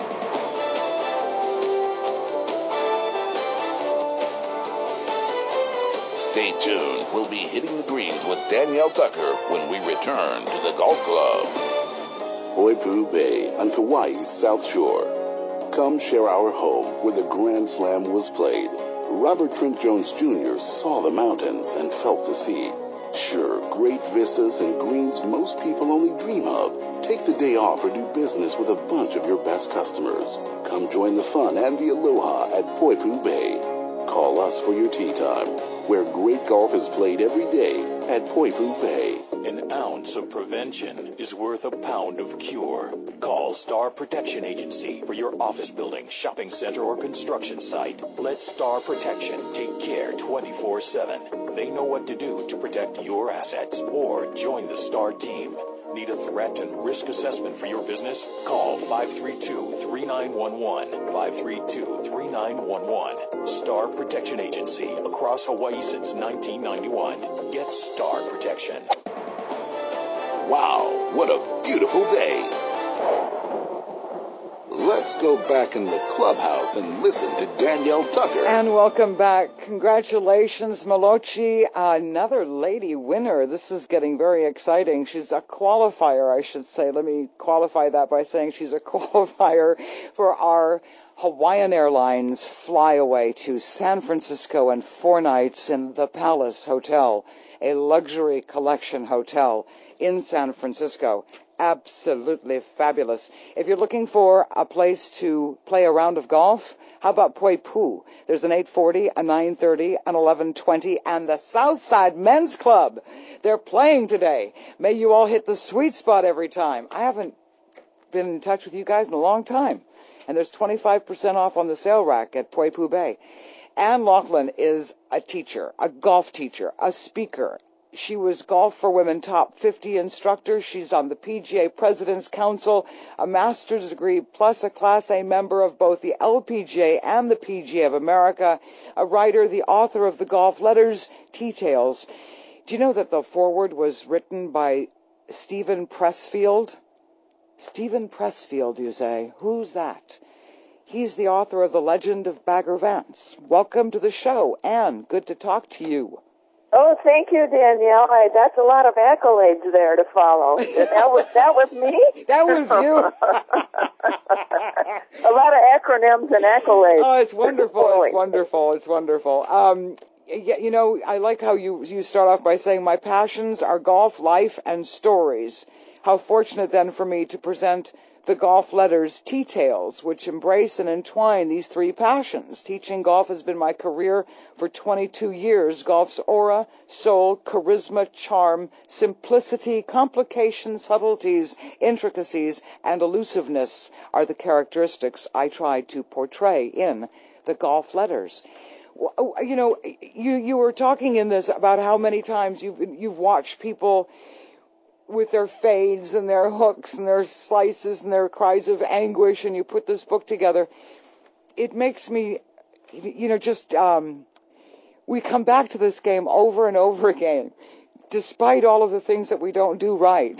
[SPEAKER 1] Stay tuned. We'll be hitting the greens with Danielle Tucker when we return to The Golf Club.
[SPEAKER 6] Poipu Bay on Kauai's South Shore. Come share our home where the Grand Slam was played. Robert Trent Jones Jr. saw the mountains and felt the sea. Sure, great vistas and greens most people only dream of. Take the day off or do business with a bunch of your best customers. Come join the fun and the aloha at Poipu Bay. Call us for your tee time, where great golf is played every day at Poipu Bay.
[SPEAKER 3] An ounce of prevention is worth a pound of cure. Call Star Protection Agency for your office building, shopping center, or construction site. Let Star Protection take care 24/7. They know what to do to protect your assets, or join the Star team. Need a threat and risk assessment for your business? Call 532-3911, 532-3911. Star Protection Agency, across Hawaii since 1991. Get Star Protection.
[SPEAKER 6] Wow, what a beautiful day. Let's go back in the clubhouse and listen to Danielle Tucker.
[SPEAKER 2] And welcome back. Congratulations, Malochi, another lady winner. This is getting very exciting. She's a qualifier, I should say. Let me qualify that by saying she's a qualifier for our Hawaiian Airlines flyaway to San Francisco and 4 nights in the Palace Hotel, a luxury collection hotel in San Francisco. Absolutely fabulous. If you're looking for a place to play a round of golf, how about Poipu? There's an 840, a 930, an 1120, and the Southside Men's Club. They're playing today. May you all hit the sweet spot every time. I haven't been in touch with you guys in a long time. And there's 25% off on the sale rack at Poipu Bay. Anne Laughlin is a teacher, a golf teacher, a speaker. She was Golf for Women Top 50 instructor. She's on the PGA President's Council, a master's degree, plus a Class A member of both the LPGA and the PGA of America, a writer, the author of the Golf Letters, Tea Tales. Do you know that the foreword was written by Stephen Pressfield? Stephen Pressfield, you say? Who's that? He's the author of The Legend of Bagger Vance. Welcome to the show, Anne. Good to talk to you.
[SPEAKER 8] Oh, thank you, Danielle. That's a lot of accolades there to follow. That was me?
[SPEAKER 2] That was you.
[SPEAKER 8] A lot of acronyms and accolades.
[SPEAKER 2] Oh, it's wonderful. It's wonderful. It's wonderful. Yeah, you know, I like how you start off by saying my passions are golf, life, and stories. How fortunate then for me to present the Golf Letters Tea Tales, which embrace and entwine these three passions. Teaching golf has been my career for 22 years. Golf's aura, soul, charisma, charm, simplicity, complication, subtleties, intricacies, and elusiveness are the characteristics I try to portray in the Golf Letters. You know, you were talking in this about how many times you've watched people with their fades and their hooks and their slices and their cries of anguish, and you put this book together. It makes me, you know, just, we come back to this game over and over again, despite all of the things that we don't do right.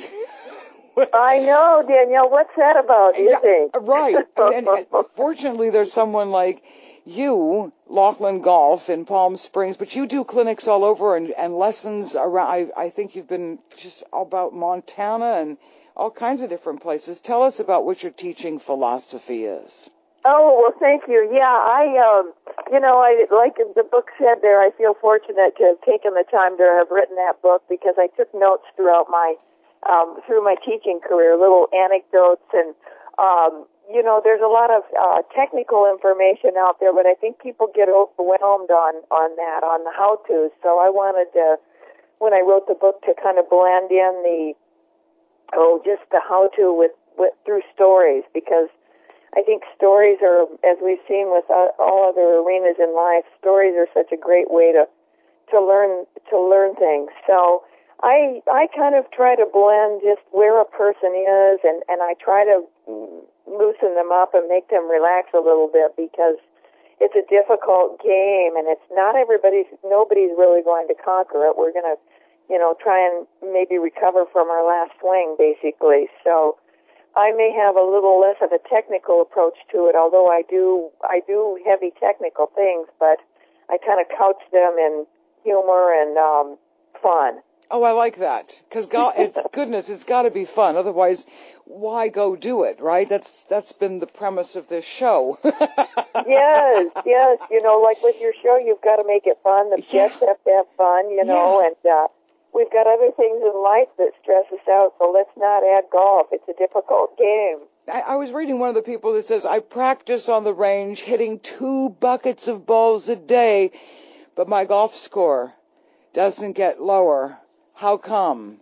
[SPEAKER 8] I know, Danielle, what's that about, you think?
[SPEAKER 2] Right. And fortunately, there's someone like you, Laughlin Golf in Palm Springs, but you do clinics all over and lessons around. I think you've been just about Montana and all kinds of different places. Tell us about what your teaching philosophy is.
[SPEAKER 8] Oh, well, thank you. Yeah, you know, I like the book said there, I feel fortunate to have taken the time to have written that book because I took notes throughout my, through my teaching career, little anecdotes and, you know, there's a lot of technical information out there, but I think people get overwhelmed on that, on the how-tos. So I wanted to, when I wrote the book, to kind of blend in just the how-to with through stories, because I think stories are, as we've seen with all other arenas in life, stories are such a great way to learn things. So I kind of try to blend just where a person is, and I try to loosen them up and make them relax a little bit, because it's a difficult game and it's not nobody's really going to conquer it. We're going to, you know, try and maybe recover from our last swing, basically. So I may have a little less of a technical approach to it, although I do heavy technical things, but I kind of couch them in humor and fun.
[SPEAKER 2] Oh, I like that, because it's got to be fun. Otherwise, why go do it, right? That's been the premise of this show.
[SPEAKER 8] Yes. You know, like with your show, you've got to make it fun. The guests have to have fun, you know, and we've got other things in life that stress us out, so let's not add golf. It's a difficult game.
[SPEAKER 2] I was reading one of the people that says, I practice on the range hitting 2 buckets of balls a day, but my golf score doesn't get lower. How come?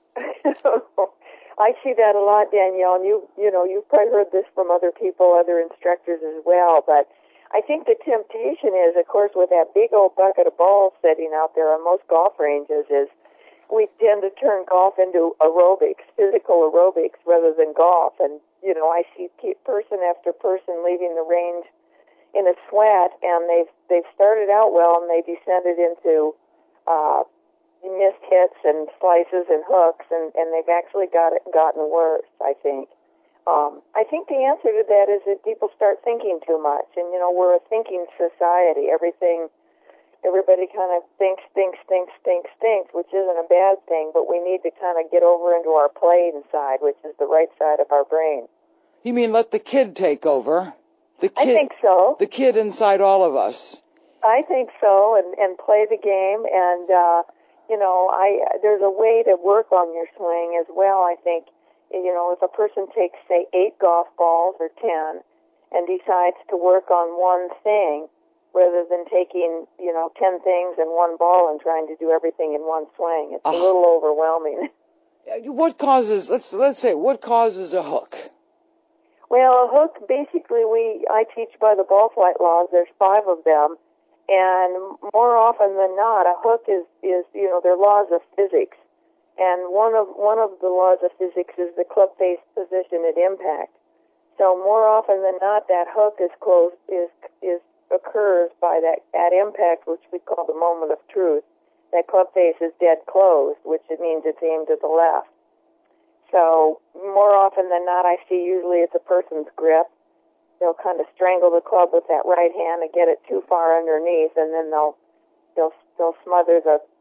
[SPEAKER 8] I see that a lot, Danielle, and you know, you've probably heard this from other people, other instructors as well, but I think the temptation is, of course, with that big old bucket of balls sitting out there on most golf ranges, is we tend to turn golf into aerobics, physical aerobics, rather than golf. And, you know, I see person after person leaving the range in a sweat, and they've started out well, and they descended into missed hits and slices and hooks, and they've actually gotten worse, I think. I think the answer to that is that people start thinking too much, and, you know, we're a thinking society. Everybody kind of thinks, which isn't a bad thing, but we need to kind of get over into our playing side, which is the right side of our brain.
[SPEAKER 2] You mean let the kid take over?
[SPEAKER 8] I think so.
[SPEAKER 2] The kid inside all of us.
[SPEAKER 8] I think so, and play the game, and, you know, there's a way to work on your swing as well, I think. You know, if a person takes, say, 8 golf balls or 10 and decides to work on one thing rather than taking, you know, 10 things and 1 ball and trying to do everything in one swing, it's a little overwhelming.
[SPEAKER 2] What causes, let's say, what causes a hook?
[SPEAKER 8] Well, a hook, basically, I teach by the ball flight laws. There's 5 of them. And more often than not, a hook is you know, they're laws of physics. And one of the laws of physics is the club face position at impact. So more often than not, that hook occurs by that at impact, which we call the moment of truth. That club face is dead closed, which it means it's aimed at the left. So more often than not, I see usually it's a person's grip. They'll kind of strangle the club with that right hand and get it too far underneath, and then they'll smother the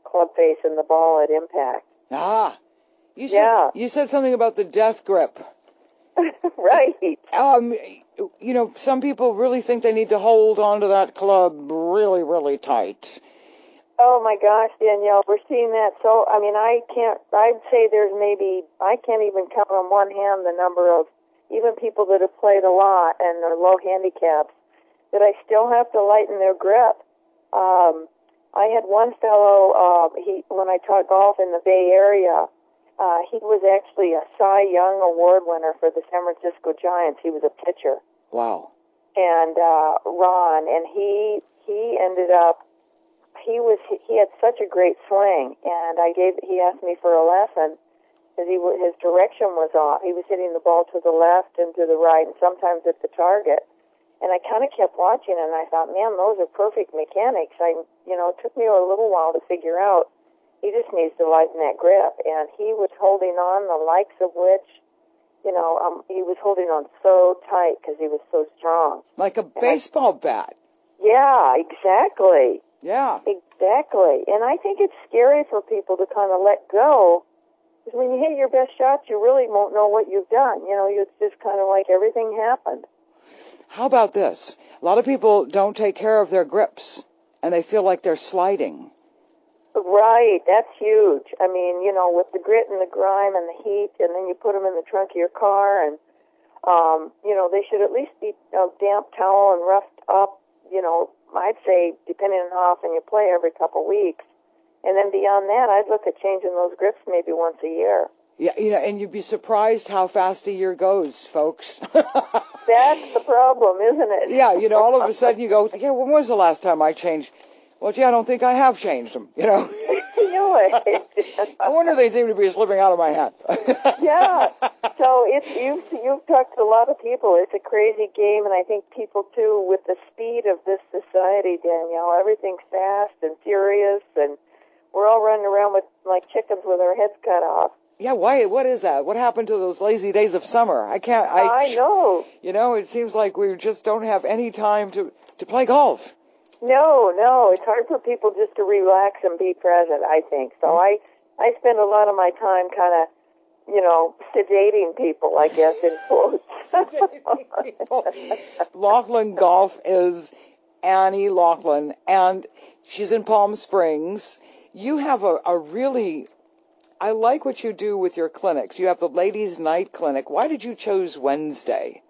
[SPEAKER 8] club face and the ball at impact.
[SPEAKER 2] Ah, you said something about the death grip.
[SPEAKER 8] Right.
[SPEAKER 2] You know, some people really think they need to hold onto that club really, really tight.
[SPEAKER 8] Oh my gosh, Danielle, we're seeing that. So, I mean, I'd say there's maybe, I can't even count on one hand the number of even people that have played a lot and are low handicaps that I still have to lighten their grip. I had one fellow, when I taught golf in the Bay Area, he was actually a Cy Young Award winner for the San Francisco Giants. He was a pitcher.
[SPEAKER 2] Wow.
[SPEAKER 8] And Ron, and he ended up, he had such a great swing, and he asked me for a lesson because his direction was off. He was hitting the ball to the left and to the right, and sometimes at the target. And I kind of kept watching, and I thought, man, those are perfect mechanics. It took me a little while to figure out. He just needs to lighten that grip. And he was holding on, the likes of which, he was holding on so tight because he was so strong. Like a baseball bat. Yeah, exactly.
[SPEAKER 2] Yeah.
[SPEAKER 8] Exactly. And I think it's scary for people to kind of let go. Because when you hit your best shots, you really won't know what you've done. It's just kind of like everything happened.
[SPEAKER 2] How about this? A lot of people don't take care of their grips, and they feel like they're sliding.
[SPEAKER 8] Right, that's huge. I mean, with the grit and the grime and the heat, and then you put them in the trunk of your car, and, they should at least be damp towel and roughed up, I'd say, depending on how often you play, every couple weeks. And then beyond that, I'd look at changing those grips maybe once a year.
[SPEAKER 2] Yeah, and you'd be surprised how fast a year goes, folks.
[SPEAKER 8] That's the problem, isn't it?
[SPEAKER 2] Yeah, all of a sudden you go, yeah, when was the last time I changed? Well, gee, I don't think I have changed them, I wonder if they seem to be slipping out of my hand.
[SPEAKER 8] Yeah. So you've talked to a lot of people. It's a crazy game, and I think people, too, with the speed of this society, Danielle, everything's fast and furious, and we're all running around like chickens with our heads cut off.
[SPEAKER 2] Yeah, why? What is that? What happened to those lazy days of summer? I
[SPEAKER 8] know.
[SPEAKER 2] It seems like we just don't have any time to play golf.
[SPEAKER 8] No, it's hard for people just to relax and be present, I think. So I spend a lot of my time kind of, sedating people, I guess, in quotes.
[SPEAKER 2] Sedating people. Laughlin Golf is Annie Laughlin, and she's in Palm Springs. You have a really, I like what you do with your clinics. You have the Ladies' Night Clinic. Why did you choose Wednesday?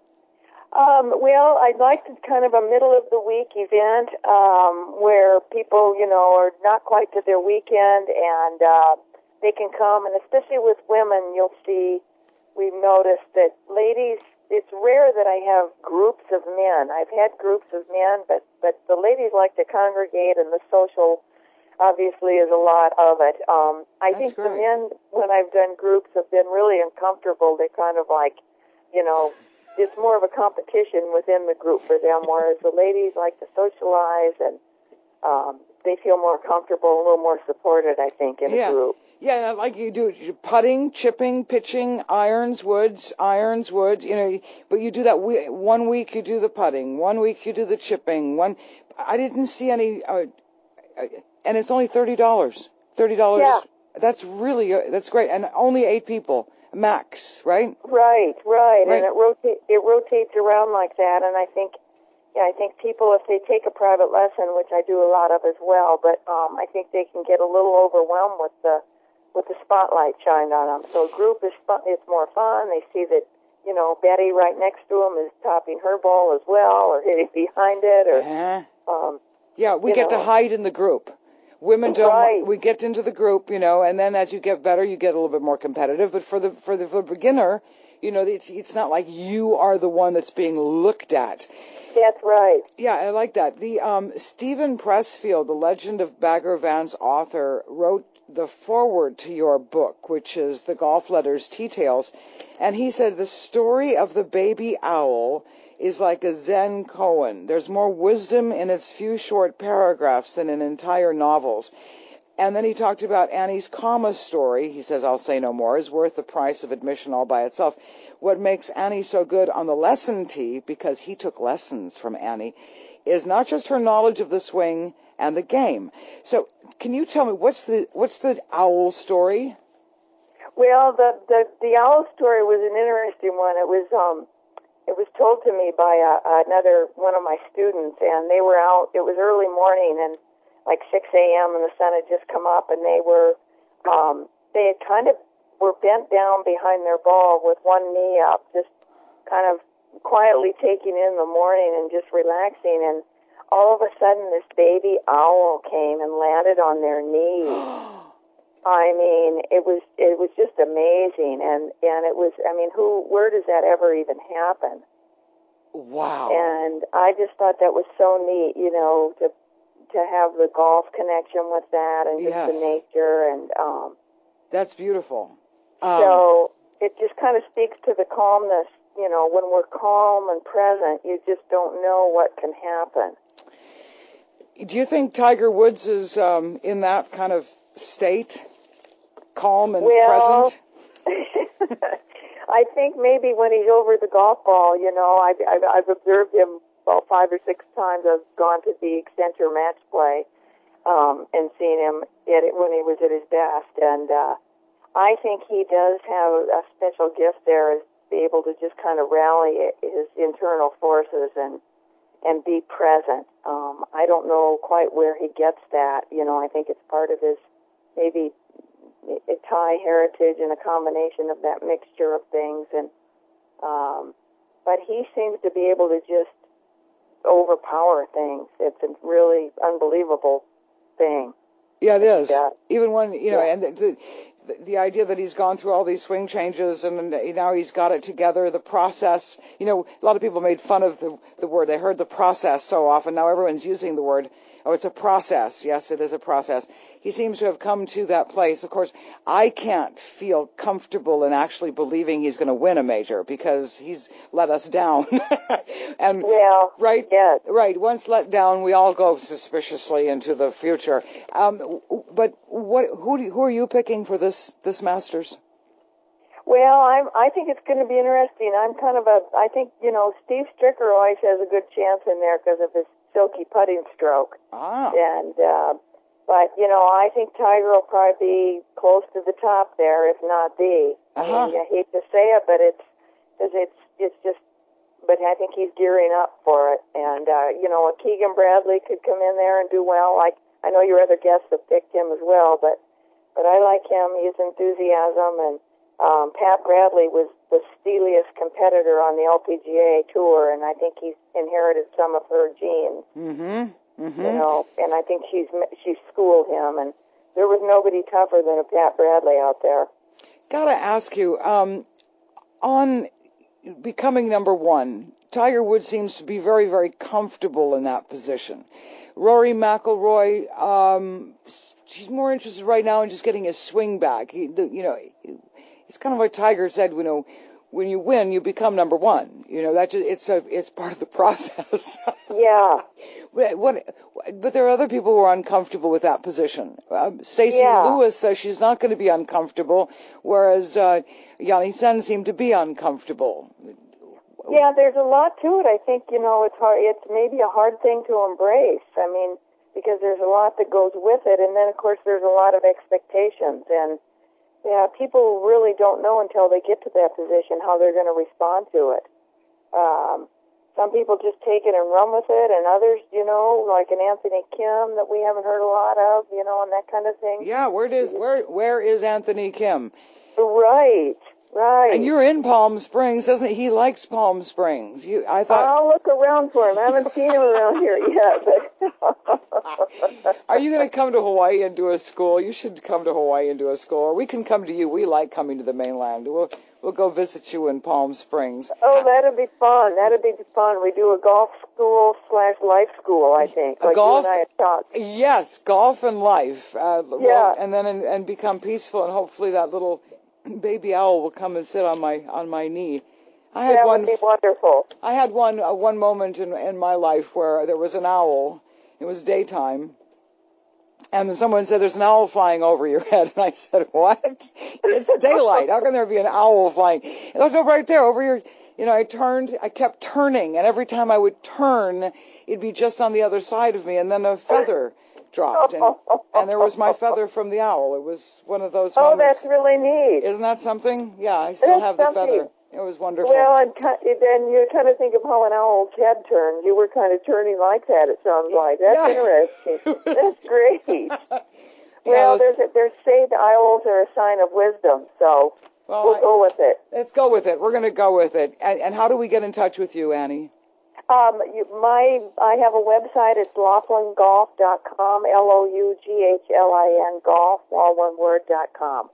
[SPEAKER 8] Well, I'd like to kind of a middle-of-the-week event where people, are not quite to their weekend, and they can come. And especially with women, you'll see, we've noticed that ladies, it's rare that I have groups of men. I've had groups of men, but the ladies like to congregate, and the social, obviously, is a lot of it. I think the men, when I've done groups, have been really uncomfortable. They're kind of like, it's more of a competition within the group for them, whereas the ladies like to socialize, and they feel more comfortable, a little more supported, I think, in a group.
[SPEAKER 2] Yeah, like you do putting, chipping, pitching, irons, woods, but you do that 1 week you do the putting, 1 week you do the chipping, I didn't see any, and it's only $30. $30.
[SPEAKER 8] Yeah.
[SPEAKER 2] That's that's great, and only 8 people. Max, right?
[SPEAKER 8] Right. And it rotates around like that, and I think people, if they take a private lesson, which I do a lot of as well, but I think they can get a little overwhelmed with the spotlight shined on them. So a group is fun, it's more fun. They see that Betty right next to them is topping her ball as well, or hitting behind it, or
[SPEAKER 2] we get to hide in the group. Women don't. Right. We get into the group, and then as you get better, you get a little bit more competitive. But for the beginner, it's not like you are the one that's being looked at.
[SPEAKER 8] That's right.
[SPEAKER 2] Yeah, I like that. The Stephen Pressfield, the Legend of Bagger Vance author, wrote the foreword to your book, which is the Golf Letters Tea Tales, and he said the story of the baby owl is like a Zen koan. There's more wisdom in its few short paragraphs than in entire novels. And then he talked about Annie's comma story. He says, I'll say no more, is worth the price of admission all by itself. What makes Annie so good on the lesson tee, because he took lessons from Annie, is not just her knowledge of the swing and the game. So can you tell me what's the owl story?
[SPEAKER 8] Well, the owl story was an interesting one. It was told to me by another one of my students, and they were out. It was early morning, and like 6 a.m., and the sun had just come up, and they had kind of were bent down behind their ball with one knee up, just kind of quietly taking in the morning and just relaxing. And all of a sudden, this baby owl came and landed on their knee. I mean, it was just amazing, and it was. I mean, where does that ever even happen?
[SPEAKER 2] Wow!
[SPEAKER 8] And I just thought that was so neat, to have the golf connection with that, and just the nature, and
[SPEAKER 2] that's beautiful.
[SPEAKER 8] So it just kind of speaks to the calmness. When we're calm and present, you just don't know what can happen.
[SPEAKER 2] Do you think Tiger Woods is in that kind of state? Calm and present?
[SPEAKER 8] I think maybe when he's over the golf ball, I've observed him about 5 or 6 times. I've gone to the Accenture match play and seen him when he was at his best. And I think he does have a special gift there, is be able to just kind of rally his internal forces and be present. I don't know quite where he gets that. I think it's part of his maybe a Thai heritage and a combination of that mixture of things. And but he seems to be able to just overpower things. It's a really unbelievable thing.
[SPEAKER 2] Yeah, it is. Even when, and the idea that he's gone through all these swing changes and now he's got it together, the process, a lot of people made fun of the word. They heard the process so often. Now everyone's using the word. Oh, it's a process. Yes, it is a process. He seems to have come to that place. Of course, I can't feel comfortable in actually believing he's going to win a major because he's let us down. And right, once let down, we all go suspiciously into the future. But who are you picking for this Masters?
[SPEAKER 8] Well, I think it's going to be interesting. I think Steve Stricker always has a good chance in there because of his silky putting stroke. And but I think Tiger will probably be close to the top there, if not the. I mean, I hate to say it, but it's just. But I think he's gearing up for it. And Keegan Bradley could come in there and do well. I know your other guests have picked him as well, but I like him. His enthusiasm, and Pat Bradley was the steeliest competitor on the LPGA tour, and I think he's inherited some of her genes. And I think she's schooled him, and there was nobody tougher than a Pat Bradley out there.
[SPEAKER 2] Gotta ask you, on becoming number one, Tiger Woods seems to be very, very comfortable in that position. Rory McIlroy, she's more interested right now in just getting his swing back. It's kind of like Tiger said, when you win, you become number one. It's part of the process.
[SPEAKER 8] Yeah.
[SPEAKER 2] But there are other people who are uncomfortable with that position. Stacey Lewis says she's not going to be uncomfortable, whereas Yanni Sen seemed to be uncomfortable.
[SPEAKER 8] Yeah, there's a lot to it. I think, it's hard. It's maybe a hard thing to embrace. I mean, because there's a lot that goes with it. And then, of course, there's a lot of expectations. And, people really don't know until they get to that position how they're going to respond to it. Some people just take it and run with it, and others, like an Anthony Kim that we haven't heard a lot of, and that kind of thing.
[SPEAKER 2] Yeah, where is Anthony Kim?
[SPEAKER 8] Right.
[SPEAKER 2] And you're in Palm Springs, doesn't he? He likes Palm Springs.
[SPEAKER 8] I'll look around for him. I haven't seen him around here yet. But
[SPEAKER 2] Are you going to come to Hawaii and do a school? You should come to Hawaii and do a school, or we can come to you. We like coming to the mainland. We'll go visit you in Palm Springs.
[SPEAKER 8] Oh, that'd be fun. We do a golf school / life school, I think. Like
[SPEAKER 2] golf,
[SPEAKER 8] you and I had talked.
[SPEAKER 2] Yes, golf and life. And then and become peaceful, and hopefully that little baby owl will come and sit on my knee.
[SPEAKER 8] That would be wonderful.
[SPEAKER 2] I had one moment in my life where there was an owl. It was daytime. And then someone said, "There's an owl flying over your head." And I said, "What? It's daylight. How can there be an owl flying?" It looked up right there over your... You know, I kept turning, and every time I would turn, it'd be just on the other side of me, and then a feather dropped, and there was my feather from the owl. It was one of those moments.
[SPEAKER 8] Oh, that's really neat.
[SPEAKER 2] Isn't that something? Yeah, I still have the feather. It was wonderful.
[SPEAKER 8] Well, and then you kind of think of how an owl's head turned. You were kind of turning like that, it sounds like. That's interesting. That's great. Well, there's say the owls are a sign of wisdom, so we'll go with it.
[SPEAKER 2] Let's go with it. We're going to go with it. And how do we get in touch with you, Annie?
[SPEAKER 8] I have a website. It's LoughlinGolf.com, LOUGHLIN golf, all one word.com.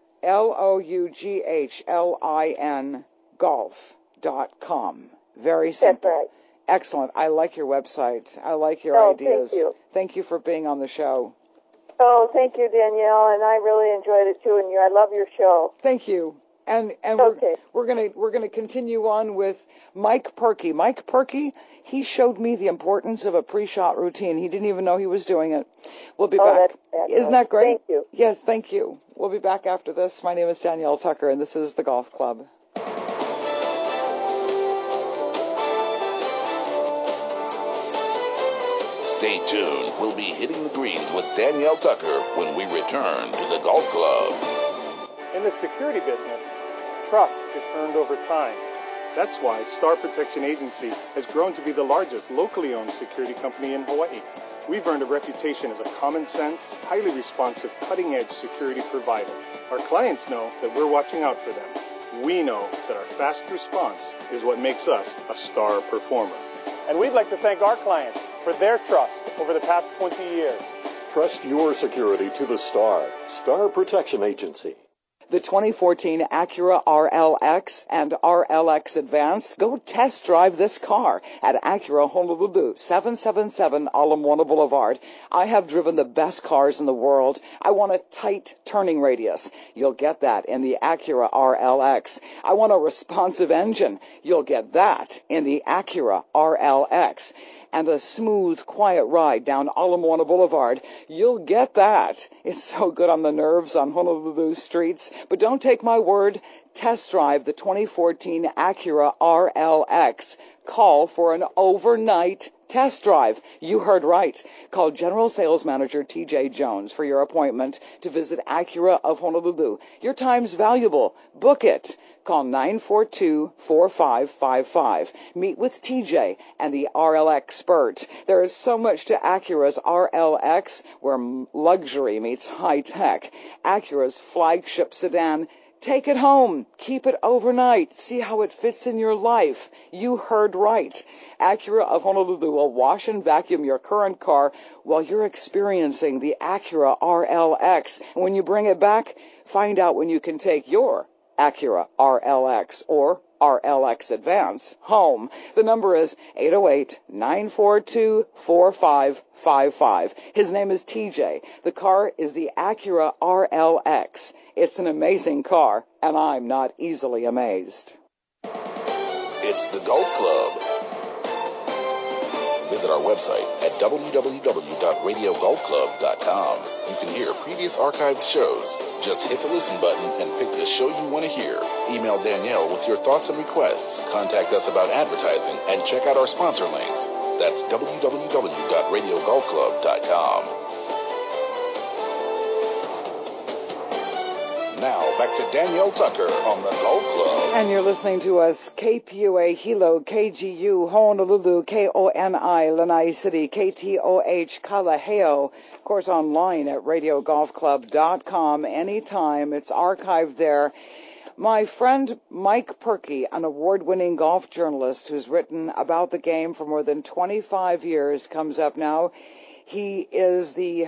[SPEAKER 2] LOUGHLIN golf.com. Very simple.
[SPEAKER 8] That's right.
[SPEAKER 2] Excellent. I like your website. I like your ideas.
[SPEAKER 8] Thank you.
[SPEAKER 2] Thank you for being on the show.
[SPEAKER 8] Oh, thank you, Danielle, and I really enjoyed it too. And I love your show.
[SPEAKER 2] Thank you. And
[SPEAKER 8] okay.
[SPEAKER 2] we're gonna continue on with Mike Perky. Mike Perky, he showed me the importance of a pre-shot routine. He didn't even know he was doing it. We'll be back. Isn't that great?
[SPEAKER 8] Thank you.
[SPEAKER 2] Yes, thank you. We'll be back after this. My name is Danielle Tucker, and this is the Golf Club.
[SPEAKER 1] Stay tuned. We'll be hitting the greens with Danielle Tucker when we return to the Golf Club.
[SPEAKER 5] In the security business, trust is earned over time. That's why Star Protection Agency has grown to be the largest locally owned security company in Hawaii. We've earned a reputation as a common sense, highly responsive, cutting-edge security provider. Our clients know that we're watching out for them. We know that our fast response is what makes us a star performer. And we'd like to thank our clients for their trust over the past 20 years.
[SPEAKER 9] Trust your security to the Star Protection Agency.
[SPEAKER 2] The 2014 Acura RLX and RLX Advance. Go test drive this car at Acura Honolulu, 777 Ala Moana Boulevard. I have driven the best cars in the world. I want a tight turning radius. You'll get that in the Acura RLX. I want a responsive engine. You'll get that in the Acura RLX. And a smooth, quiet ride down Ala Moana Boulevard. You'll get that. It's so good on the nerves on Honolulu streets. But don't take my word. Test drive the 2014 Acura RLX. Call for an overnight test drive. You heard right. Call General Sales Manager TJ Jones for your appointment to visit Acura of Honolulu. Your time's valuable. Book it. Call 942-4555. Meet with TJ and the RL Expert. There is so much to Acura's RLX where luxury meets high tech. Acura's flagship sedan. Take it home. Keep it overnight. See how it fits in your life. You heard right. Acura of Honolulu will wash and vacuum your current car while you're experiencing the Acura RLX. And when you bring it back, find out when you can take your Acura RLX or RLX Advance home. The number is 808-942-4555. His name is TJ. The car is the Acura RLX. It's an amazing car, and I'm not easily amazed.
[SPEAKER 1] It's the Golf Club. Visit our website at www.radiogolfclub.com. You can hear previous archived shows. Just hit the listen button and pick the show you want to hear. Email Danielle with your thoughts and requests. Contact us about advertising and check out our sponsor links. That's www.radiogolfclub.com. Now, back to Danielle Tucker on the Golf Club.
[SPEAKER 2] And you're listening to us, KPUA Hilo, KGU, Honolulu, KONI, Lanai City, KTOH, Kalaheo. Of course, online at radiogolfclub.com anytime. It's archived there. My friend Mike Perky, an award-winning golf journalist who's written about the game for more than 25 years, comes up now. He is the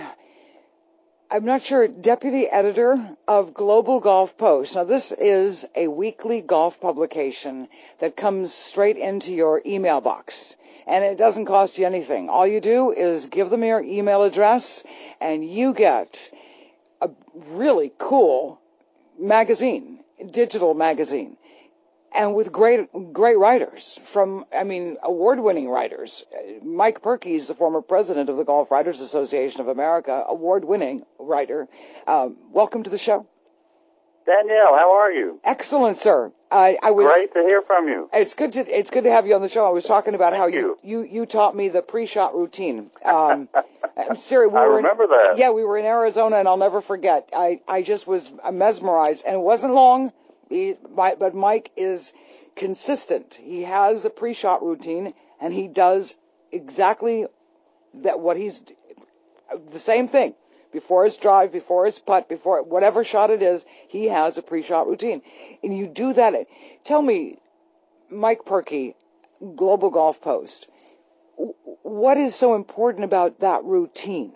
[SPEAKER 2] deputy editor of Global Golf Post. Now, this is a weekly golf publication that comes straight into your email box, and it doesn't cost you anything. All you do is give them your email address, and you get a really cool magazine, digital magazine, and with great writers award-winning writers. Mike Perky is the former president of the Golf Writers Association of America, award-winning writer. Welcome to the show.
[SPEAKER 10] Danielle, how are you?
[SPEAKER 2] Excellent, sir. I was
[SPEAKER 10] great to hear from you.
[SPEAKER 2] It's good to have you on the show. I was talking about how you taught me the pre-shot routine. I'm serious.
[SPEAKER 10] I remember that.
[SPEAKER 2] Yeah, we were in Arizona, and I'll never forget. I just was mesmerized, and it wasn't long. But Mike is consistent. He has a pre-shot routine, and he does exactly that. The same thing. Before his drive, before his putt, before whatever shot it is, he has a pre-shot routine. And you do that. Tell me, Mike Perky, Global Golf Post, what is so important about that routine?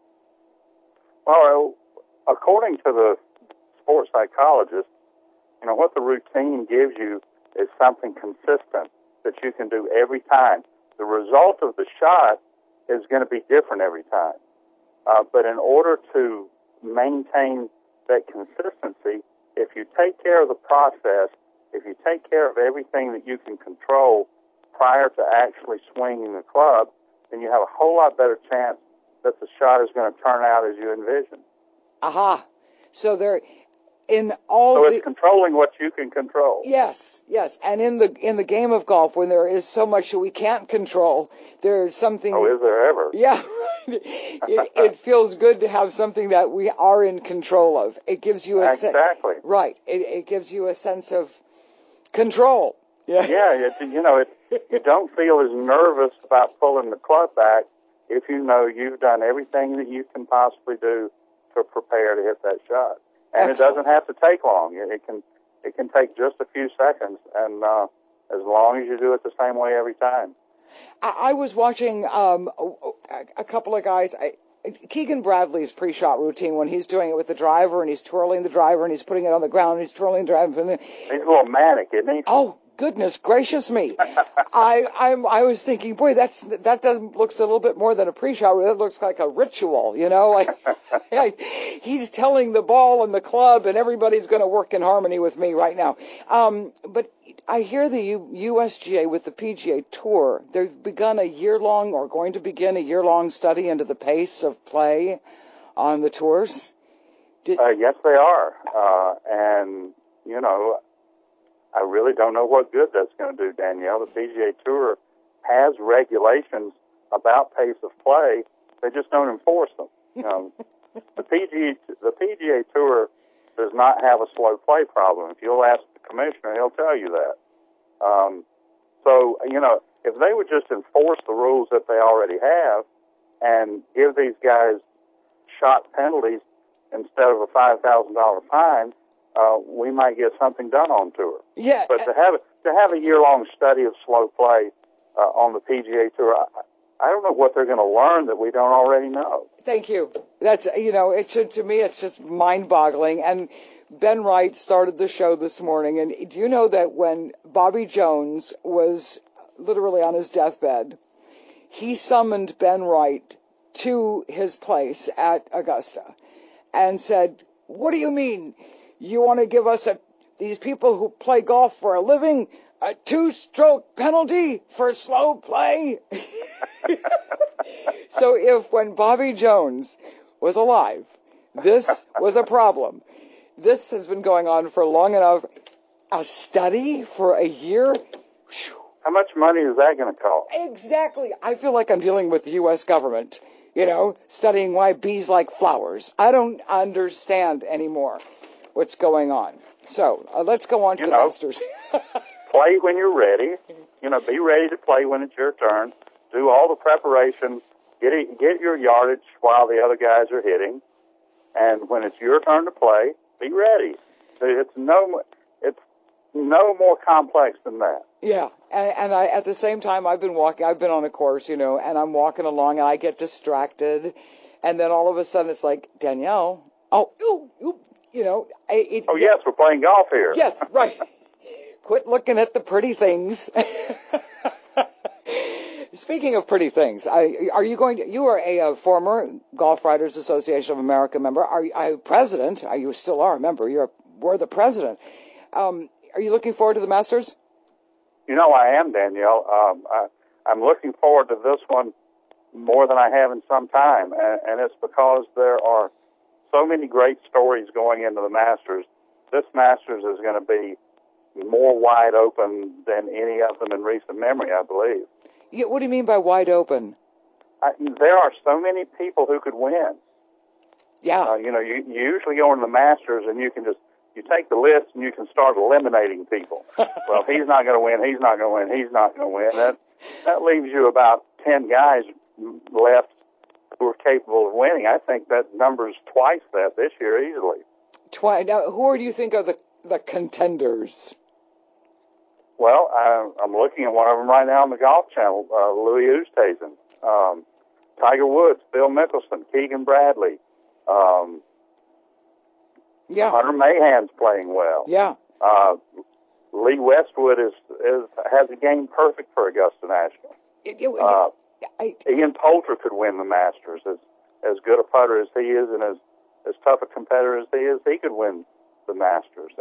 [SPEAKER 10] Well, according to the sports psychologist, what the routine gives you is something consistent that you can do every time. The result of the shot is going to be different every time. But in order to maintain that consistency, if you take care of the process, if you take care of everything that you can control prior to actually swinging the club, then you have a whole lot better chance that the shot is going to turn out as you envision.
[SPEAKER 2] Aha. So
[SPEAKER 10] it's controlling what you can control.
[SPEAKER 2] Yes. And in the game of golf, when there is so much that we can't control, there's something.
[SPEAKER 10] Oh, is there ever?
[SPEAKER 2] Yeah. It feels good to have something that we are in control of. It gives you
[SPEAKER 10] exactly
[SPEAKER 2] right. It gives you a sense of control. Yeah.
[SPEAKER 10] Yeah. You don't feel as nervous about pulling the club back if you know you've done everything that you can possibly do to prepare to hit that shot. And Excellent. It doesn't have to take long. It can take just a few seconds, and as long as you do it the same way every time.
[SPEAKER 2] I was watching a couple of guys. Keegan Bradley's pre-shot routine when he's doing it with the driver and he's twirling the driver and he's putting it on the ground and he's twirling the driver.
[SPEAKER 10] He's a little manic, isn't he?
[SPEAKER 2] Oh, goodness gracious me! I was thinking, boy, that looks a little bit more than a pre-shot. That looks like a ritual, he's telling the ball and the club, and everybody's going to work in harmony with me right now. But I hear the USGA with the PGA Tour, they've begun going to begin a year-long study into the pace of play on the tours.
[SPEAKER 10] Yes, they are, and I really don't know what good that's going to do, Danielle. The PGA Tour has regulations about pace of play. They just don't enforce them. The PGA Tour does not have a slow play problem. If you'll ask the commissioner, he'll tell you that. If they would just enforce the rules that they already have and give these guys shot penalties instead of a $5,000 fine, we might get something done on tour.
[SPEAKER 2] Yeah.
[SPEAKER 10] But to have a year-long study of slow play on the PGA Tour, I don't know what they're going to learn that we don't already know.
[SPEAKER 2] Thank you. That's to me, it's just mind-boggling. And Ben Wright started the show this morning, and do you know that when Bobby Jones was literally on his deathbed, he summoned Ben Wright to his place at Augusta and said, "What do you mean? You want to give us these people who play golf for a living a 2-stroke penalty for slow play?" So when Bobby Jones was alive, this was a problem. This has been going on for long enough. A study for a year?
[SPEAKER 10] How much money is that going to cost?
[SPEAKER 2] Exactly. I feel like I'm dealing with the U.S. government, studying why bees like flowers. I don't understand anymore what's going on. So let's go on to the Masters.
[SPEAKER 10] Play when you're ready. Be ready to play when it's your turn. Do all the preparation. Get your yardage while the other guys are hitting. And when it's your turn to play, be ready. It's no more complex than that.
[SPEAKER 2] Yeah, and I at the same time I've been on a course, and I'm walking along and I get distracted, and then all of a sudden it's like, Danielle,
[SPEAKER 10] yes, we're playing golf here.
[SPEAKER 2] Yes, right. Quit looking at the pretty things. Speaking of pretty things, you are a former Golf Writers Association of America member. Are you president? You still are a member. We're the president. Are you looking forward to the Masters?
[SPEAKER 10] I am, Danielle. I'm looking forward to this one more than I have in some time, and it's because there are so many great stories going into the Masters this Masters is going to be more wide open than any of them in recent memory, I believe.
[SPEAKER 2] Yeah, what do you mean by wide open?
[SPEAKER 10] There are so many people who could win.
[SPEAKER 2] Yeah.
[SPEAKER 10] You usually go into the Masters and you take the list and you can start eliminating people. Well, he's not going to win, he's not going to win, he's not going to win. That leaves you about 10 guys left who are capable of winning. I think that number's twice that this year easily.
[SPEAKER 2] Now, who do you think are the contenders?
[SPEAKER 10] Well, I'm looking at one of them right now on the Golf Channel, Louis Oosthuizen, Tiger Woods, Phil Mickelson, Keegan Bradley. Hunter Mahan's playing well.
[SPEAKER 2] Yeah.
[SPEAKER 10] Lee Westwood has a game perfect for Augusta National. Ian Poulter could win the Masters. As good a putter as he is and as tough a competitor as he is, he could win the Masters.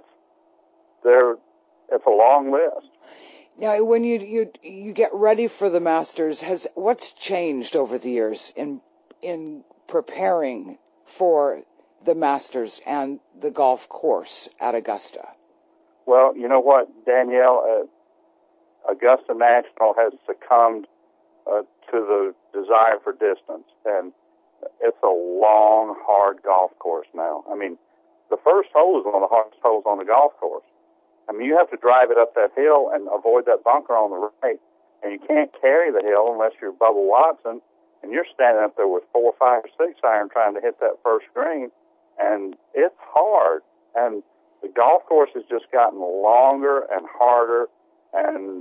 [SPEAKER 10] It's a long list.
[SPEAKER 2] Now, when you get ready for the Masters, what's changed over the years in preparing for the Masters and the golf course at Augusta?
[SPEAKER 10] Well, you know what, Danielle? Augusta National has succumbed to the desire for distance, and it's a long, hard golf course now. I mean, the first hole is one of the hardest holes on the golf course. I mean, you have to drive it up that hill and avoid that bunker on the right, and you can't carry the hill unless you're Bubba Watson, and you're standing up there with 4, 5, or 6 iron trying to hit that first green, and it's hard. And the golf course has just gotten longer and harder, and,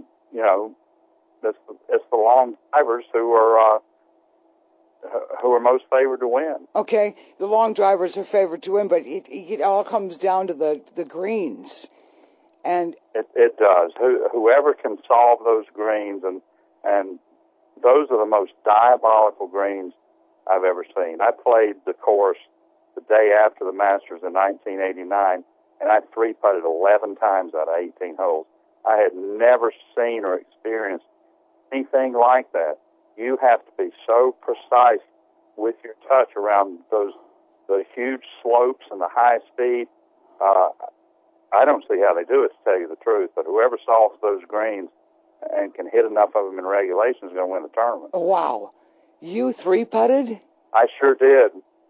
[SPEAKER 10] it's the long drivers who are most favored to win. Okay,
[SPEAKER 2] the long drivers are favored to win, but it all comes down to the greens. And
[SPEAKER 10] it does. Whoever can solve those greens, and those are the most diabolical greens I've ever seen. I played the course the day after the Masters in 1989, and I 3-putted 11 times out of 18 holes. I had never seen or experienced anything like that. You have to be so precise with your touch around the huge slopes and the high speed. I don't see how they do it, to tell you the truth, but whoever solves those greens and can hit enough of them in regulation is going to win the tournament.
[SPEAKER 2] Wow. You 3-putted?
[SPEAKER 10] I sure did.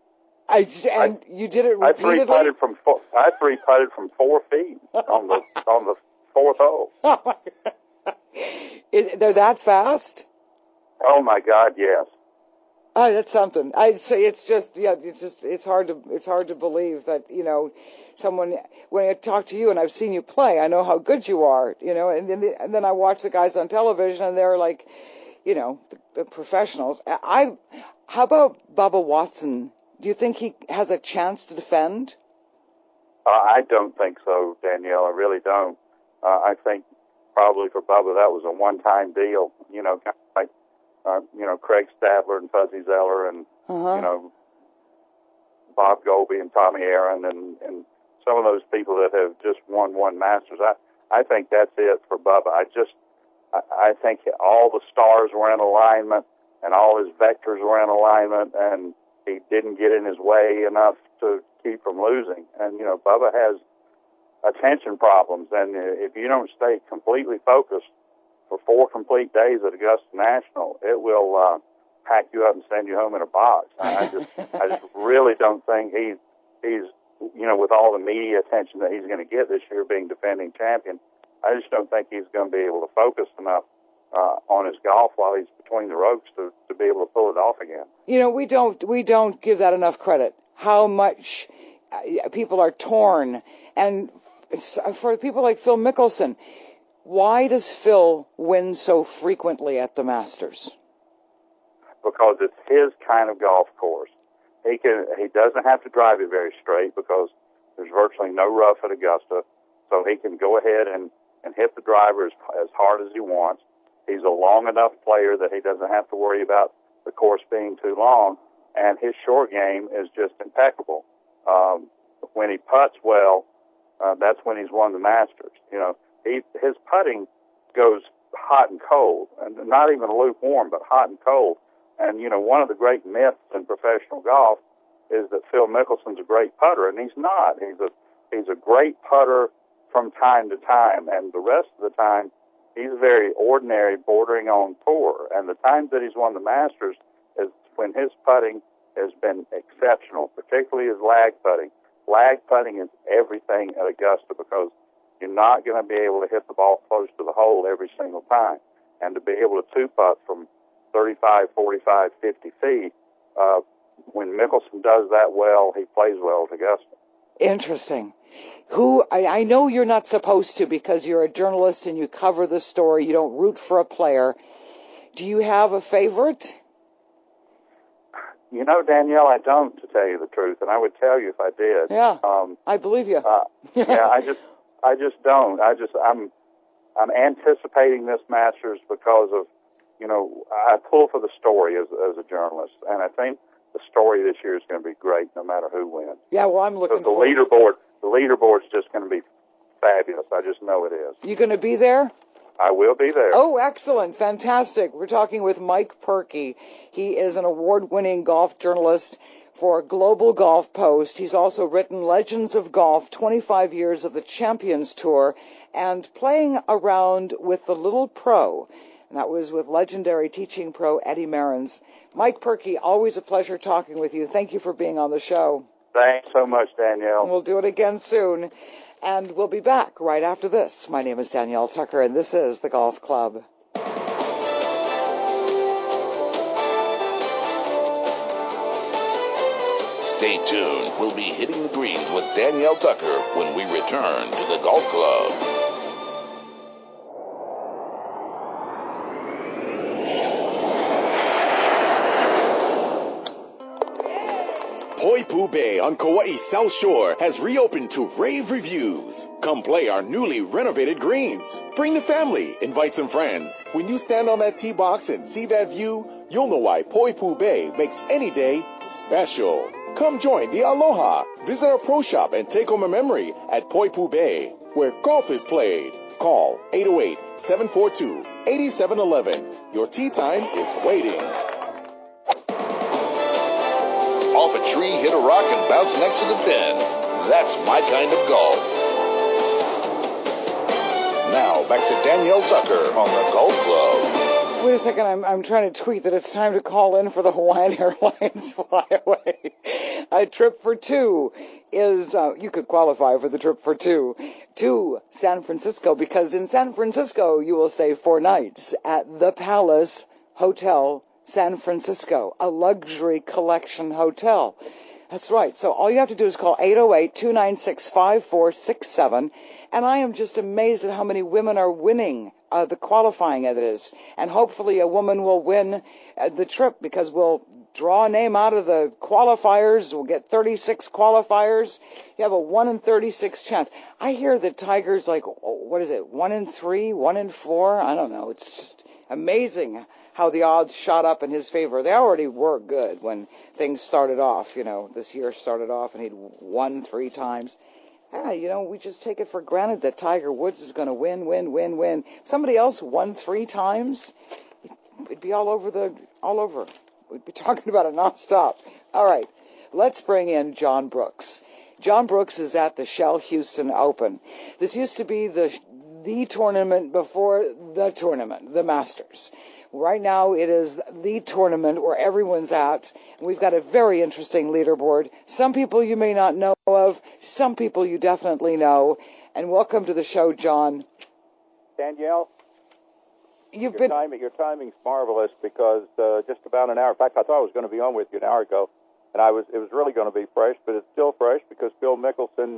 [SPEAKER 2] You did it repeatedly?
[SPEAKER 10] I 3-putted from 4 feet on the 4th hole.
[SPEAKER 2] Oh my God. They're that fast?
[SPEAKER 10] Oh my God, yes.
[SPEAKER 2] Oh, that's something. I'd say it's hard to believe that, someone, when I talk to you and I've seen you play, I know how good you are, and then I watch the guys on television and they're like, the professionals. How about Bubba Watson? Do you think he has a chance to defend?
[SPEAKER 10] I don't think so, Danielle. I really don't. I think probably for Bubba that was a one-time deal, kind of like, Craig Stadler and Fuzzy Zeller and, Bob Goldie and Tommy Aaron and some of those people that have just won one Masters. I think that's it for Bubba. I think all the stars were in alignment and all his vectors were in alignment, and he didn't get in his way enough to keep from losing. And, Bubba has attention problems, and if you don't stay completely focused for 4 complete days at Augusta National, it will pack you up and send you home in a box. I just really don't think he's with all the media attention that he's going to get this year being defending champion, I just don't think he's going to be able to focus enough on his golf while he's between the ropes to be able to pull it off again.
[SPEAKER 2] We don't give that enough credit. How much people are torn, and for people like Phil Mickelson, why does Phil win so frequently at the Masters?
[SPEAKER 10] Because it's his kind of golf course. He doesn't have to drive it very straight because there's virtually no rough at Augusta, so he can go ahead and hit the driver as hard as he wants. He's a long enough player that he doesn't have to worry about the course being too long, and his short game is just impeccable. When he putts well, that's when he's won the Masters. His putting goes hot and cold, and not even lukewarm, but hot and cold. And, one of the great myths in professional golf is that Phil Mickelson's a great putter, and he's not. He's a He's a great putter from time to time, and the rest of the time, he's very ordinary, bordering on poor. And the times that he's won the Masters is when his putting has been exceptional, particularly his lag putting. Lag putting is everything at Augusta because you're not going to be able to hit the ball close to the hole every single time. And to be able to two-putt from 35, 45, 50 feet, when Mickelson does that well, he plays well at Augusta.
[SPEAKER 2] Interesting. I know you're not supposed to because you're a journalist and you cover the story. You don't root for a player. Do you have a favorite?
[SPEAKER 10] You know, Danielle, I don't, to tell you the truth, and I would tell you if I did.
[SPEAKER 2] Yeah, I believe you.
[SPEAKER 10] Yeah, I just don't. I'm anticipating this Masters because of, you know, I pull for the story as a journalist, and I think the story this year is going to be great no matter who wins.
[SPEAKER 2] Yeah, well, I'm looking
[SPEAKER 10] for the leaderboard's just going to be fabulous. I just know it is.
[SPEAKER 2] You going to be there?
[SPEAKER 10] I will be there.
[SPEAKER 2] Oh, excellent. Fantastic. We're talking with Mike Perky. He is an award-winning golf journalist for Global Golf Post. He's also written Legends of Golf, 25 Years of the Champions Tour, and Playing Around with the Little Pro. And that was with legendary teaching pro Eddie Merrins. Mike Perky, always a pleasure talking with you. Thank you for being on the show.
[SPEAKER 10] Thanks so much, Danielle.
[SPEAKER 2] And we'll do it again soon. And we'll be back right after this. My name is Danielle Tucker, and this is The Golf Club.
[SPEAKER 1] Stay tuned. We'll be hitting the greens with Danielle Tucker when we return to The Golf Club.
[SPEAKER 11] Poipu Bay on Kauai's South Shore has reopened to rave reviews. Come play our newly renovated greens. Bring the family, invite some friends. When you stand on that tee box and see that view, you'll know why Poipu Bay makes any day special. Come join the Aloha. Visit our pro shop and take home a memory at Poipu Bay, where golf is played. Call 808-742-8711. Your tee time is waiting.
[SPEAKER 1] Off a tree, hit a rock, and bounce next to the pin. That's my kind of golf. Now, back to Danielle Tucker on the Golf Club.
[SPEAKER 2] Wait a second, I'm trying to tweet that it's time to call in for the Hawaiian Airlines flyaway. A trip for two is, you could qualify for the trip for two to San Francisco, because in San Francisco you will stay 4 nights at the Palace Hotel San Francisco, a luxury collection hotel. That's right. So all you have to do is call 808-296-5467. And I am just amazed at how many women are winning the qualifying that is. And hopefully a woman will win the trip, because we'll draw a name out of the qualifiers. We'll get 36 qualifiers. You have a 1 in 36 chance. I hear that Tiger's like, what is it, 1 in 3, 1 in 4? I don't know. It's just amazing how the odds shot up in his favor. They already were good when things started off, you know, this year started off and he'd won 3 times. You know, we just take it for granted that Tiger Woods is going to win. Somebody else won 3 times, it'd be all over. We'd be talking about it nonstop. All right, let's bring in John Brooks. John Brooks is at the Shell Houston Open. This used to be the tournament before the tournament, the Masters. Right now, it is the tournament where everyone's at. We've got a very interesting leaderboard. Some people you may not know of, some people you definitely know. And welcome to the show, John.
[SPEAKER 12] Danielle, your timing's marvelous, because just about an hour. In fact, I thought I was going to be on with you an hour ago, and it was really going to be fresh, but it's still fresh because Phil Mickelson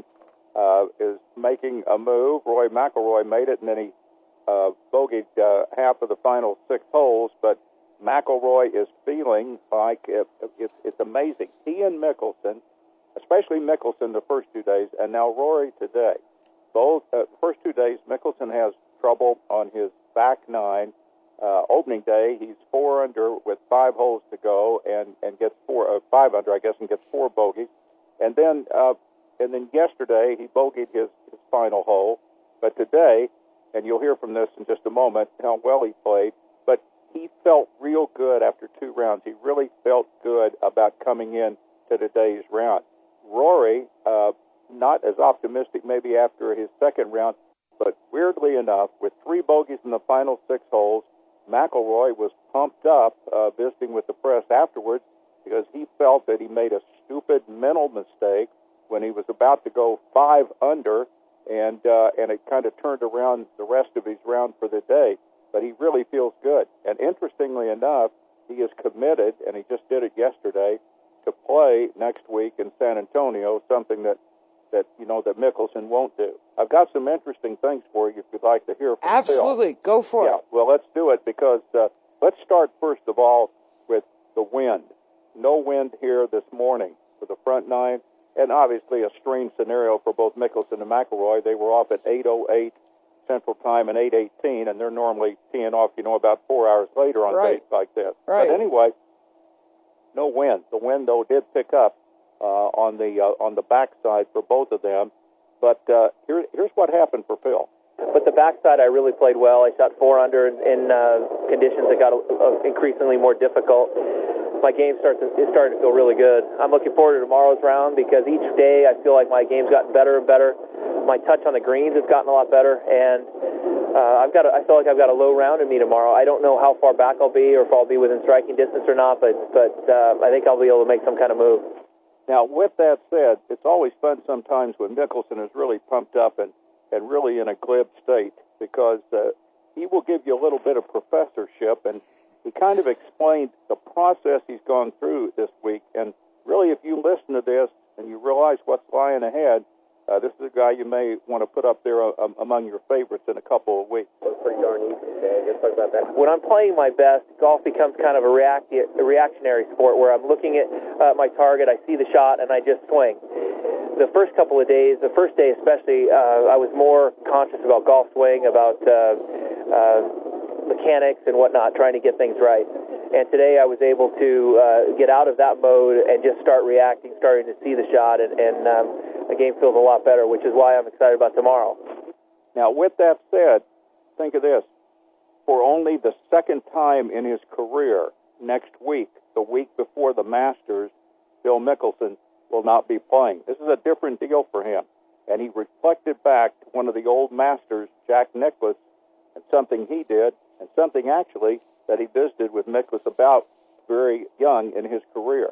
[SPEAKER 12] is making a move. Rory McIlroy made it, and then he bogeyed half of the final 6 holes, but McIlroy is feeling like it's amazing. He and Mickelson, especially Mickelson the first 2 days, and now Rory today. Both first 2 days, Mickelson has trouble on his back 9. Opening day, he's 4 under with 5 holes to go, and gets 5 under, I guess, and gets 4 bogeys. And then yesterday he bogeyed his final hole, but today, and you'll hear from this in just a moment, how well he played, but he felt real good after 2 rounds. He really felt good about coming in to today's round. Rory not as optimistic maybe after his second round, but weirdly enough, with 3 bogeys in the final 6 holes, McIlroy was pumped up visiting with the press afterwards because he felt that he made a stupid mental mistake when he was about to go 5 under, and it kind of turned around the rest of his round for the day. But he really feels good. And interestingly enough, he is committed, and he just did it yesterday, to play next week in San Antonio, something that Mickelson won't do. I've got some interesting things for you if you'd like to hear from
[SPEAKER 2] Absolutely.
[SPEAKER 12] Phil.
[SPEAKER 2] Go for it.
[SPEAKER 12] Well, let's do it because let's start first of all with the wind. No wind here this morning for the front 9, and obviously a strange scenario for both Mickelson and McIlroy. They were off at 8:08 Central Time and 8:18, and they're normally teeing off, about 4 hours later on days like this.
[SPEAKER 2] Right.
[SPEAKER 12] But anyway, no wind. The wind, though, did pick up on the backside for both of them. But here's what happened for Phil.
[SPEAKER 13] But the backside, I really played well. I shot 4 under in conditions that got increasingly more difficult. My game started to feel really good. I'm looking forward to tomorrow's round because each day I feel like my game's gotten better and better. My touch on the greens has gotten a lot better, and I feel like I've got a low round in me tomorrow. I don't know how far back I'll be or if I'll be within striking distance or not, but I think I'll be able to make some kind of move.
[SPEAKER 12] Now, with that said, it's always fun sometimes when Mickelson is really pumped up and really in a glib state because he will give you a little bit of professorship, and he kind of explained the process he's gone through this week. And really, if you listen to this and you realize what's lying ahead, this is a guy you may want to put up there among your favorites in a couple of weeks.
[SPEAKER 13] That's pretty darn easy today. Let's talk about that. When I'm playing my best, golf becomes kind of a reactionary sport where I'm looking at my target, I see the shot, and I just swing. The first couple of days, the first day especially, I was more conscious about golf swing, about mechanics and whatnot, trying to get things right. And today I was able to get out of that mode and just start reacting, starting to see the shot, and the game feels a lot better, which is why I'm excited about tomorrow.
[SPEAKER 12] Now, with that said, think of this. For only the second time in his career, next week, the week before the Masters, Phil Mickelson will not be playing. This is a different deal for him. And he reflected back to one of the old masters, Jack Nicklaus, and something he did, and something actually that he visited with Nicklaus about very young in his career.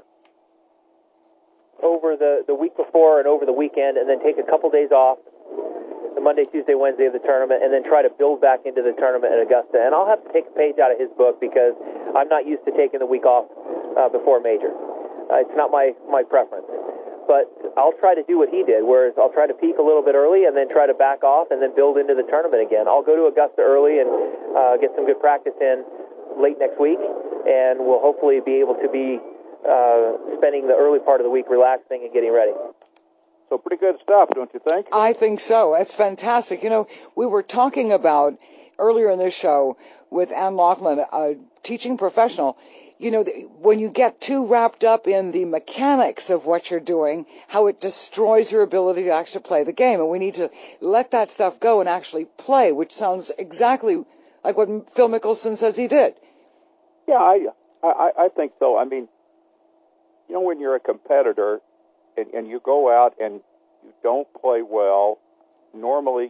[SPEAKER 13] Over the week before and over the weekend, and then take a couple days off, the Monday, Tuesday, Wednesday of the tournament, and then try to build back into the tournament at Augusta. And I'll have to take a page out of his book because I'm not used to taking the week off before a major. It's not my preference. But I'll try to do what he did, whereas I'll try to peak a little bit early and then try to back off and then build into the tournament again. I'll go to Augusta early and get some good practice in late next week, and we'll hopefully be able to be spending the early part of the week relaxing and getting ready.
[SPEAKER 12] So pretty good stuff, don't you think?
[SPEAKER 2] I think so. That's fantastic. We were talking about earlier in this show with Ann Laughlin, a teaching professional, when you get too wrapped up in the mechanics of what you're doing, how it destroys your ability to actually play the game. And we need to let that stuff go and actually play, which sounds exactly like what Phil Mickelson says he did.
[SPEAKER 12] Yeah, I think so. I mean, when you're a competitor and you go out and you don't play well, normally,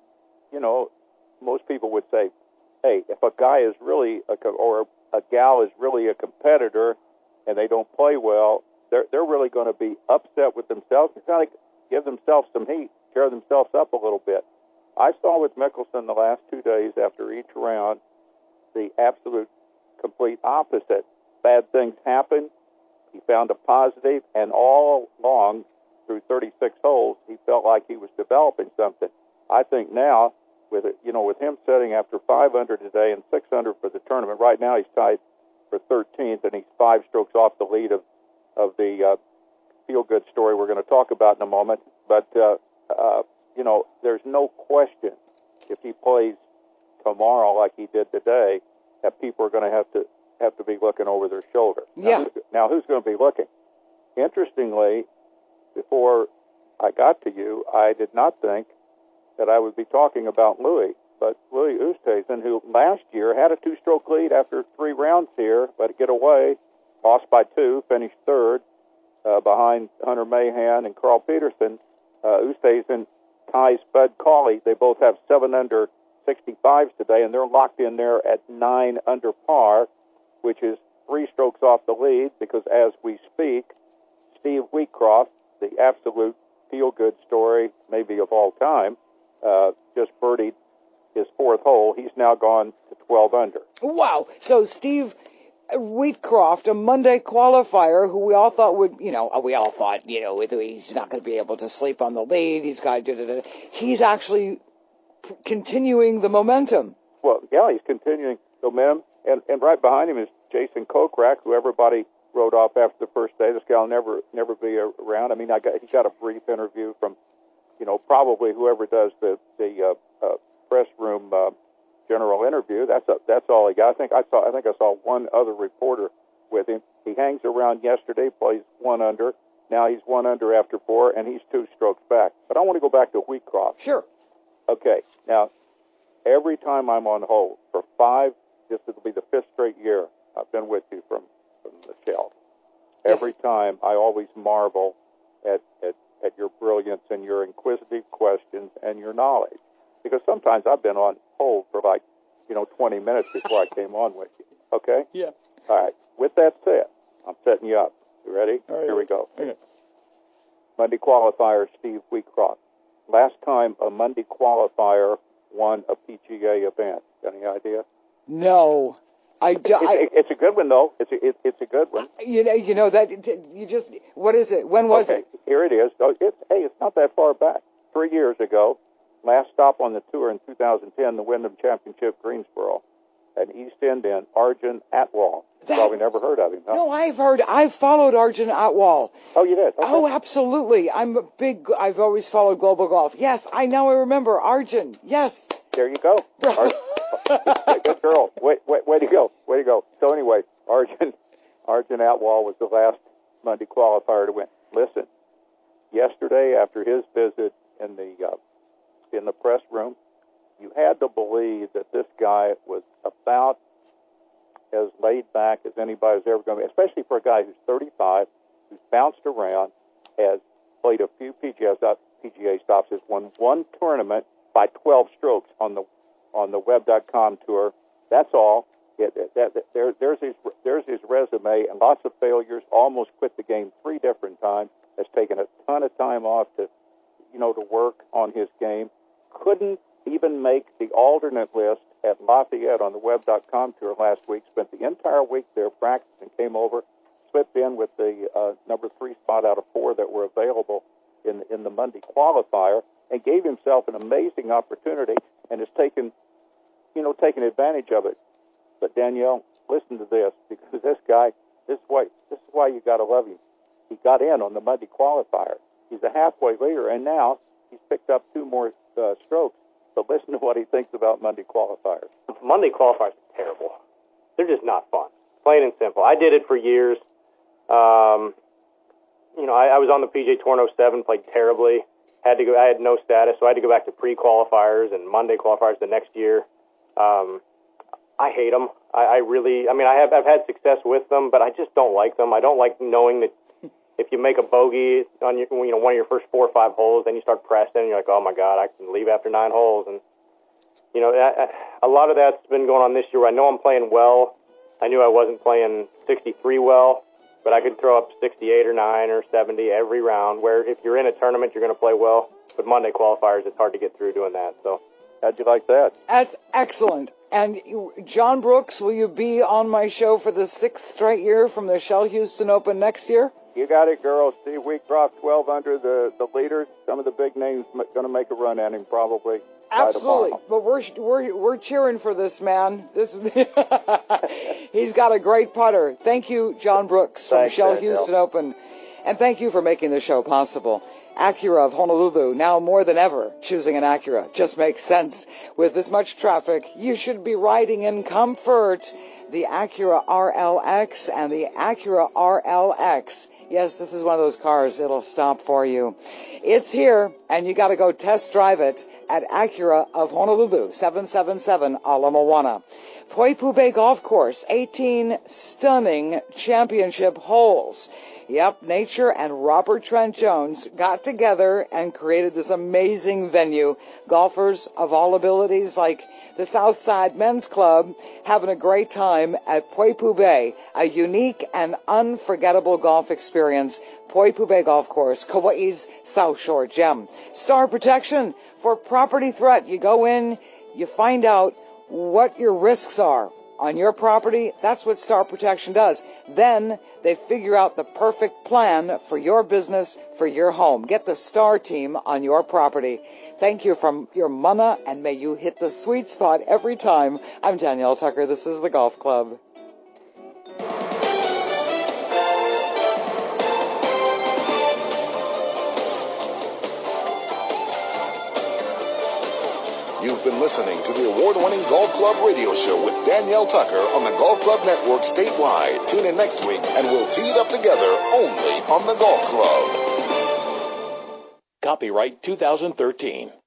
[SPEAKER 12] most people would say, hey, if a guy is really, or a gal is really a competitor and they don't play well, they're really going to be upset with themselves and kind of give themselves some heat, tear themselves up a little bit. I saw with Mickelson the last 2 days after each round the absolute complete opposite. Bad things happen. He found a positive, and all along through 36 holes, he felt like he was developing something. I think now, with him setting after 500 today and 600 for the tournament, right now he's tied for 13th, and he's 5 strokes off the lead of the feel-good story we're going to talk about in a moment. But there's no question if he plays tomorrow like he did today, that people are going to have to be looking over their shoulder.
[SPEAKER 2] Yeah.
[SPEAKER 12] Now who's going to be looking? Interestingly, before I got to you, I did not think that I would be talking about Louis, but Louis Oosthuizen, who last year had a 2-stroke lead after 3 rounds here, let it get away, lost by 2, finished third behind Hunter Mahan and Carl Peterson. Oosthuizen, Kai Spud Cawley. They both have 7 under 65s today, and they're locked in there at 9 under par, which is 3 strokes off the lead, because as we speak, Steve Wheatcroft, the absolute feel-good story maybe of all time, just birdied his 4th hole. He's now gone to 12 under.
[SPEAKER 2] Wow. So Steve Wheatcroft, a Monday qualifier who we all thought would, he's not going to be able to sleep on the lead. He's got to do. He's actually continuing the momentum.
[SPEAKER 12] Well, yeah, he's continuing the momentum. And right behind him is Jason Kokrak, who everybody wrote off after the first day. This guy will never be around. I mean, he got a brief interview from, probably whoever does the press room general interview. That's all he got. I think I saw one other reporter with him. He hangs around yesterday, plays 1 under. Now he's 1 under after 4, and he's 2 strokes back. But I want to go back to Wheatcroft.
[SPEAKER 2] Sure.
[SPEAKER 12] Okay. Now, every time I'm on hold for 5, this will be the 5th straight year I've been with you from the shelf. Every time I always marvel at your brilliance and your inquisitive questions and your knowledge. Because sometimes I've been on hold for 20 minutes before I came on with you. Okay?
[SPEAKER 2] Yeah.
[SPEAKER 12] All right. With that said, I'm setting you up. You ready?
[SPEAKER 2] All right.
[SPEAKER 12] Here we go.
[SPEAKER 2] Okay.
[SPEAKER 12] Monday qualifier, Steve Wheatcroft. Last time a Monday qualifier won a PGA event. Any idea?
[SPEAKER 2] No.
[SPEAKER 12] It's a good one, though. It's a good one.
[SPEAKER 2] What is it? When was it?
[SPEAKER 12] Here it is. It's not that far back. 3 years ago, last stop on the tour in 2010, the Wyndham Championship, Greensboro, an East Indian, Arjun Atwal. Probably never heard of him, huh?
[SPEAKER 2] No, I've followed Arjun Atwal.
[SPEAKER 12] Oh, you did? Okay.
[SPEAKER 2] Oh, absolutely. I've always followed Global Golf. Yes, I remember Arjun. Yes.
[SPEAKER 12] There you go. Good girl. Way to go. Way to go. So anyway, Arjun Atwal was the last Monday qualifier to win. Listen, yesterday after his visit in the press room, you had to believe that this guy was about as laid back as anybody's ever going to be, especially for a guy who's 35, who's bounced around, has played a few PGA stops, has won 1 tournament by 12 strokes on the Web.com tour. That's all. There's his resume, and lots of failures. Almost quit the game 3 different times. Has taken a ton of time off to work on his game. Couldn't even make the alternate list at Lafayette on the Web.com tour last week. Spent the entire week there practicing. Came over, slipped in with the number 3 spot out of 4 that were available in the Monday qualifier, and gave himself an amazing opportunity, and has taken advantage of it. But Danielle, listen to this, because this guy, this is why you got to love him. He got in on the Monday qualifier. He's a halfway leader, and now he's picked up 2 more strokes. But listen to what he thinks about Monday qualifiers.
[SPEAKER 14] Monday qualifiers are terrible. They're just not fun. Plain and simple. I did it for years. I was on the PGA Tour in 07, played terribly. I had no status, so I had to go back to pre-qualifiers and Monday qualifiers the next year. I hate them. I've had success with them, but I just don't like them. I don't like knowing that if you make a bogey on one of your first 4 or 5 holes, then you start pressing, and you're like, oh my God, I can leave after 9 holes. And a lot of that's been going on this year. I know I'm playing well. I knew I wasn't playing 63 well, but I could throw up 68 or 9 or 70 every round. Where if you're in a tournament, you're going to play well. But Monday qualifiers, it's hard to get through doing that. So,
[SPEAKER 12] how'd you like that?
[SPEAKER 2] That's excellent. And John Brooks, will you be on my show for the 6th straight year from the Shell Houston Open next year?
[SPEAKER 12] You got it, girl. Steve Wheatcroft, 12 under the leaders. Some of the big names going to make a run at him probably.
[SPEAKER 2] Absolutely, but we're cheering for this man. He's got a great putter. Thank you, John Brooks from Shell Houston Open, and thank you for making the show possible. Acura of Honolulu, now more than ever, choosing an Acura just makes sense. With this much traffic, you should be riding in comfort. The Acura RLX and the Acura RLX. Yes, this is one of those cars, it'll stop for you. It's here, and you got to go test drive it at Acura of Honolulu, 777 Ala Moana. Poipu Bay Golf Course, 18 stunning championship holes. Yep, nature and Robert Trent Jones got together and created this amazing venue. Golfers of all abilities like the Southside Men's Club having a great time at Poipu Bay, a unique and unforgettable golf experience. Poipu Bay Golf Course, Kauai's South Shore gem. Star Protection for property threat. You go in, you find out what your risks are on your property. That's what Star Protection does. Then they figure out the perfect plan for your business, for your home. Get the Star team on your property. Thank you from your mana, and may you hit the sweet spot every time. I'm Danielle Tucker. This is the Golf Club.
[SPEAKER 6] You've been listening to the award-winning Golf Club radio show with Danielle Tucker on the Golf Club Network statewide. Tune in next week and we'll tee it up together only on the Golf Club.
[SPEAKER 3] Copyright 2013.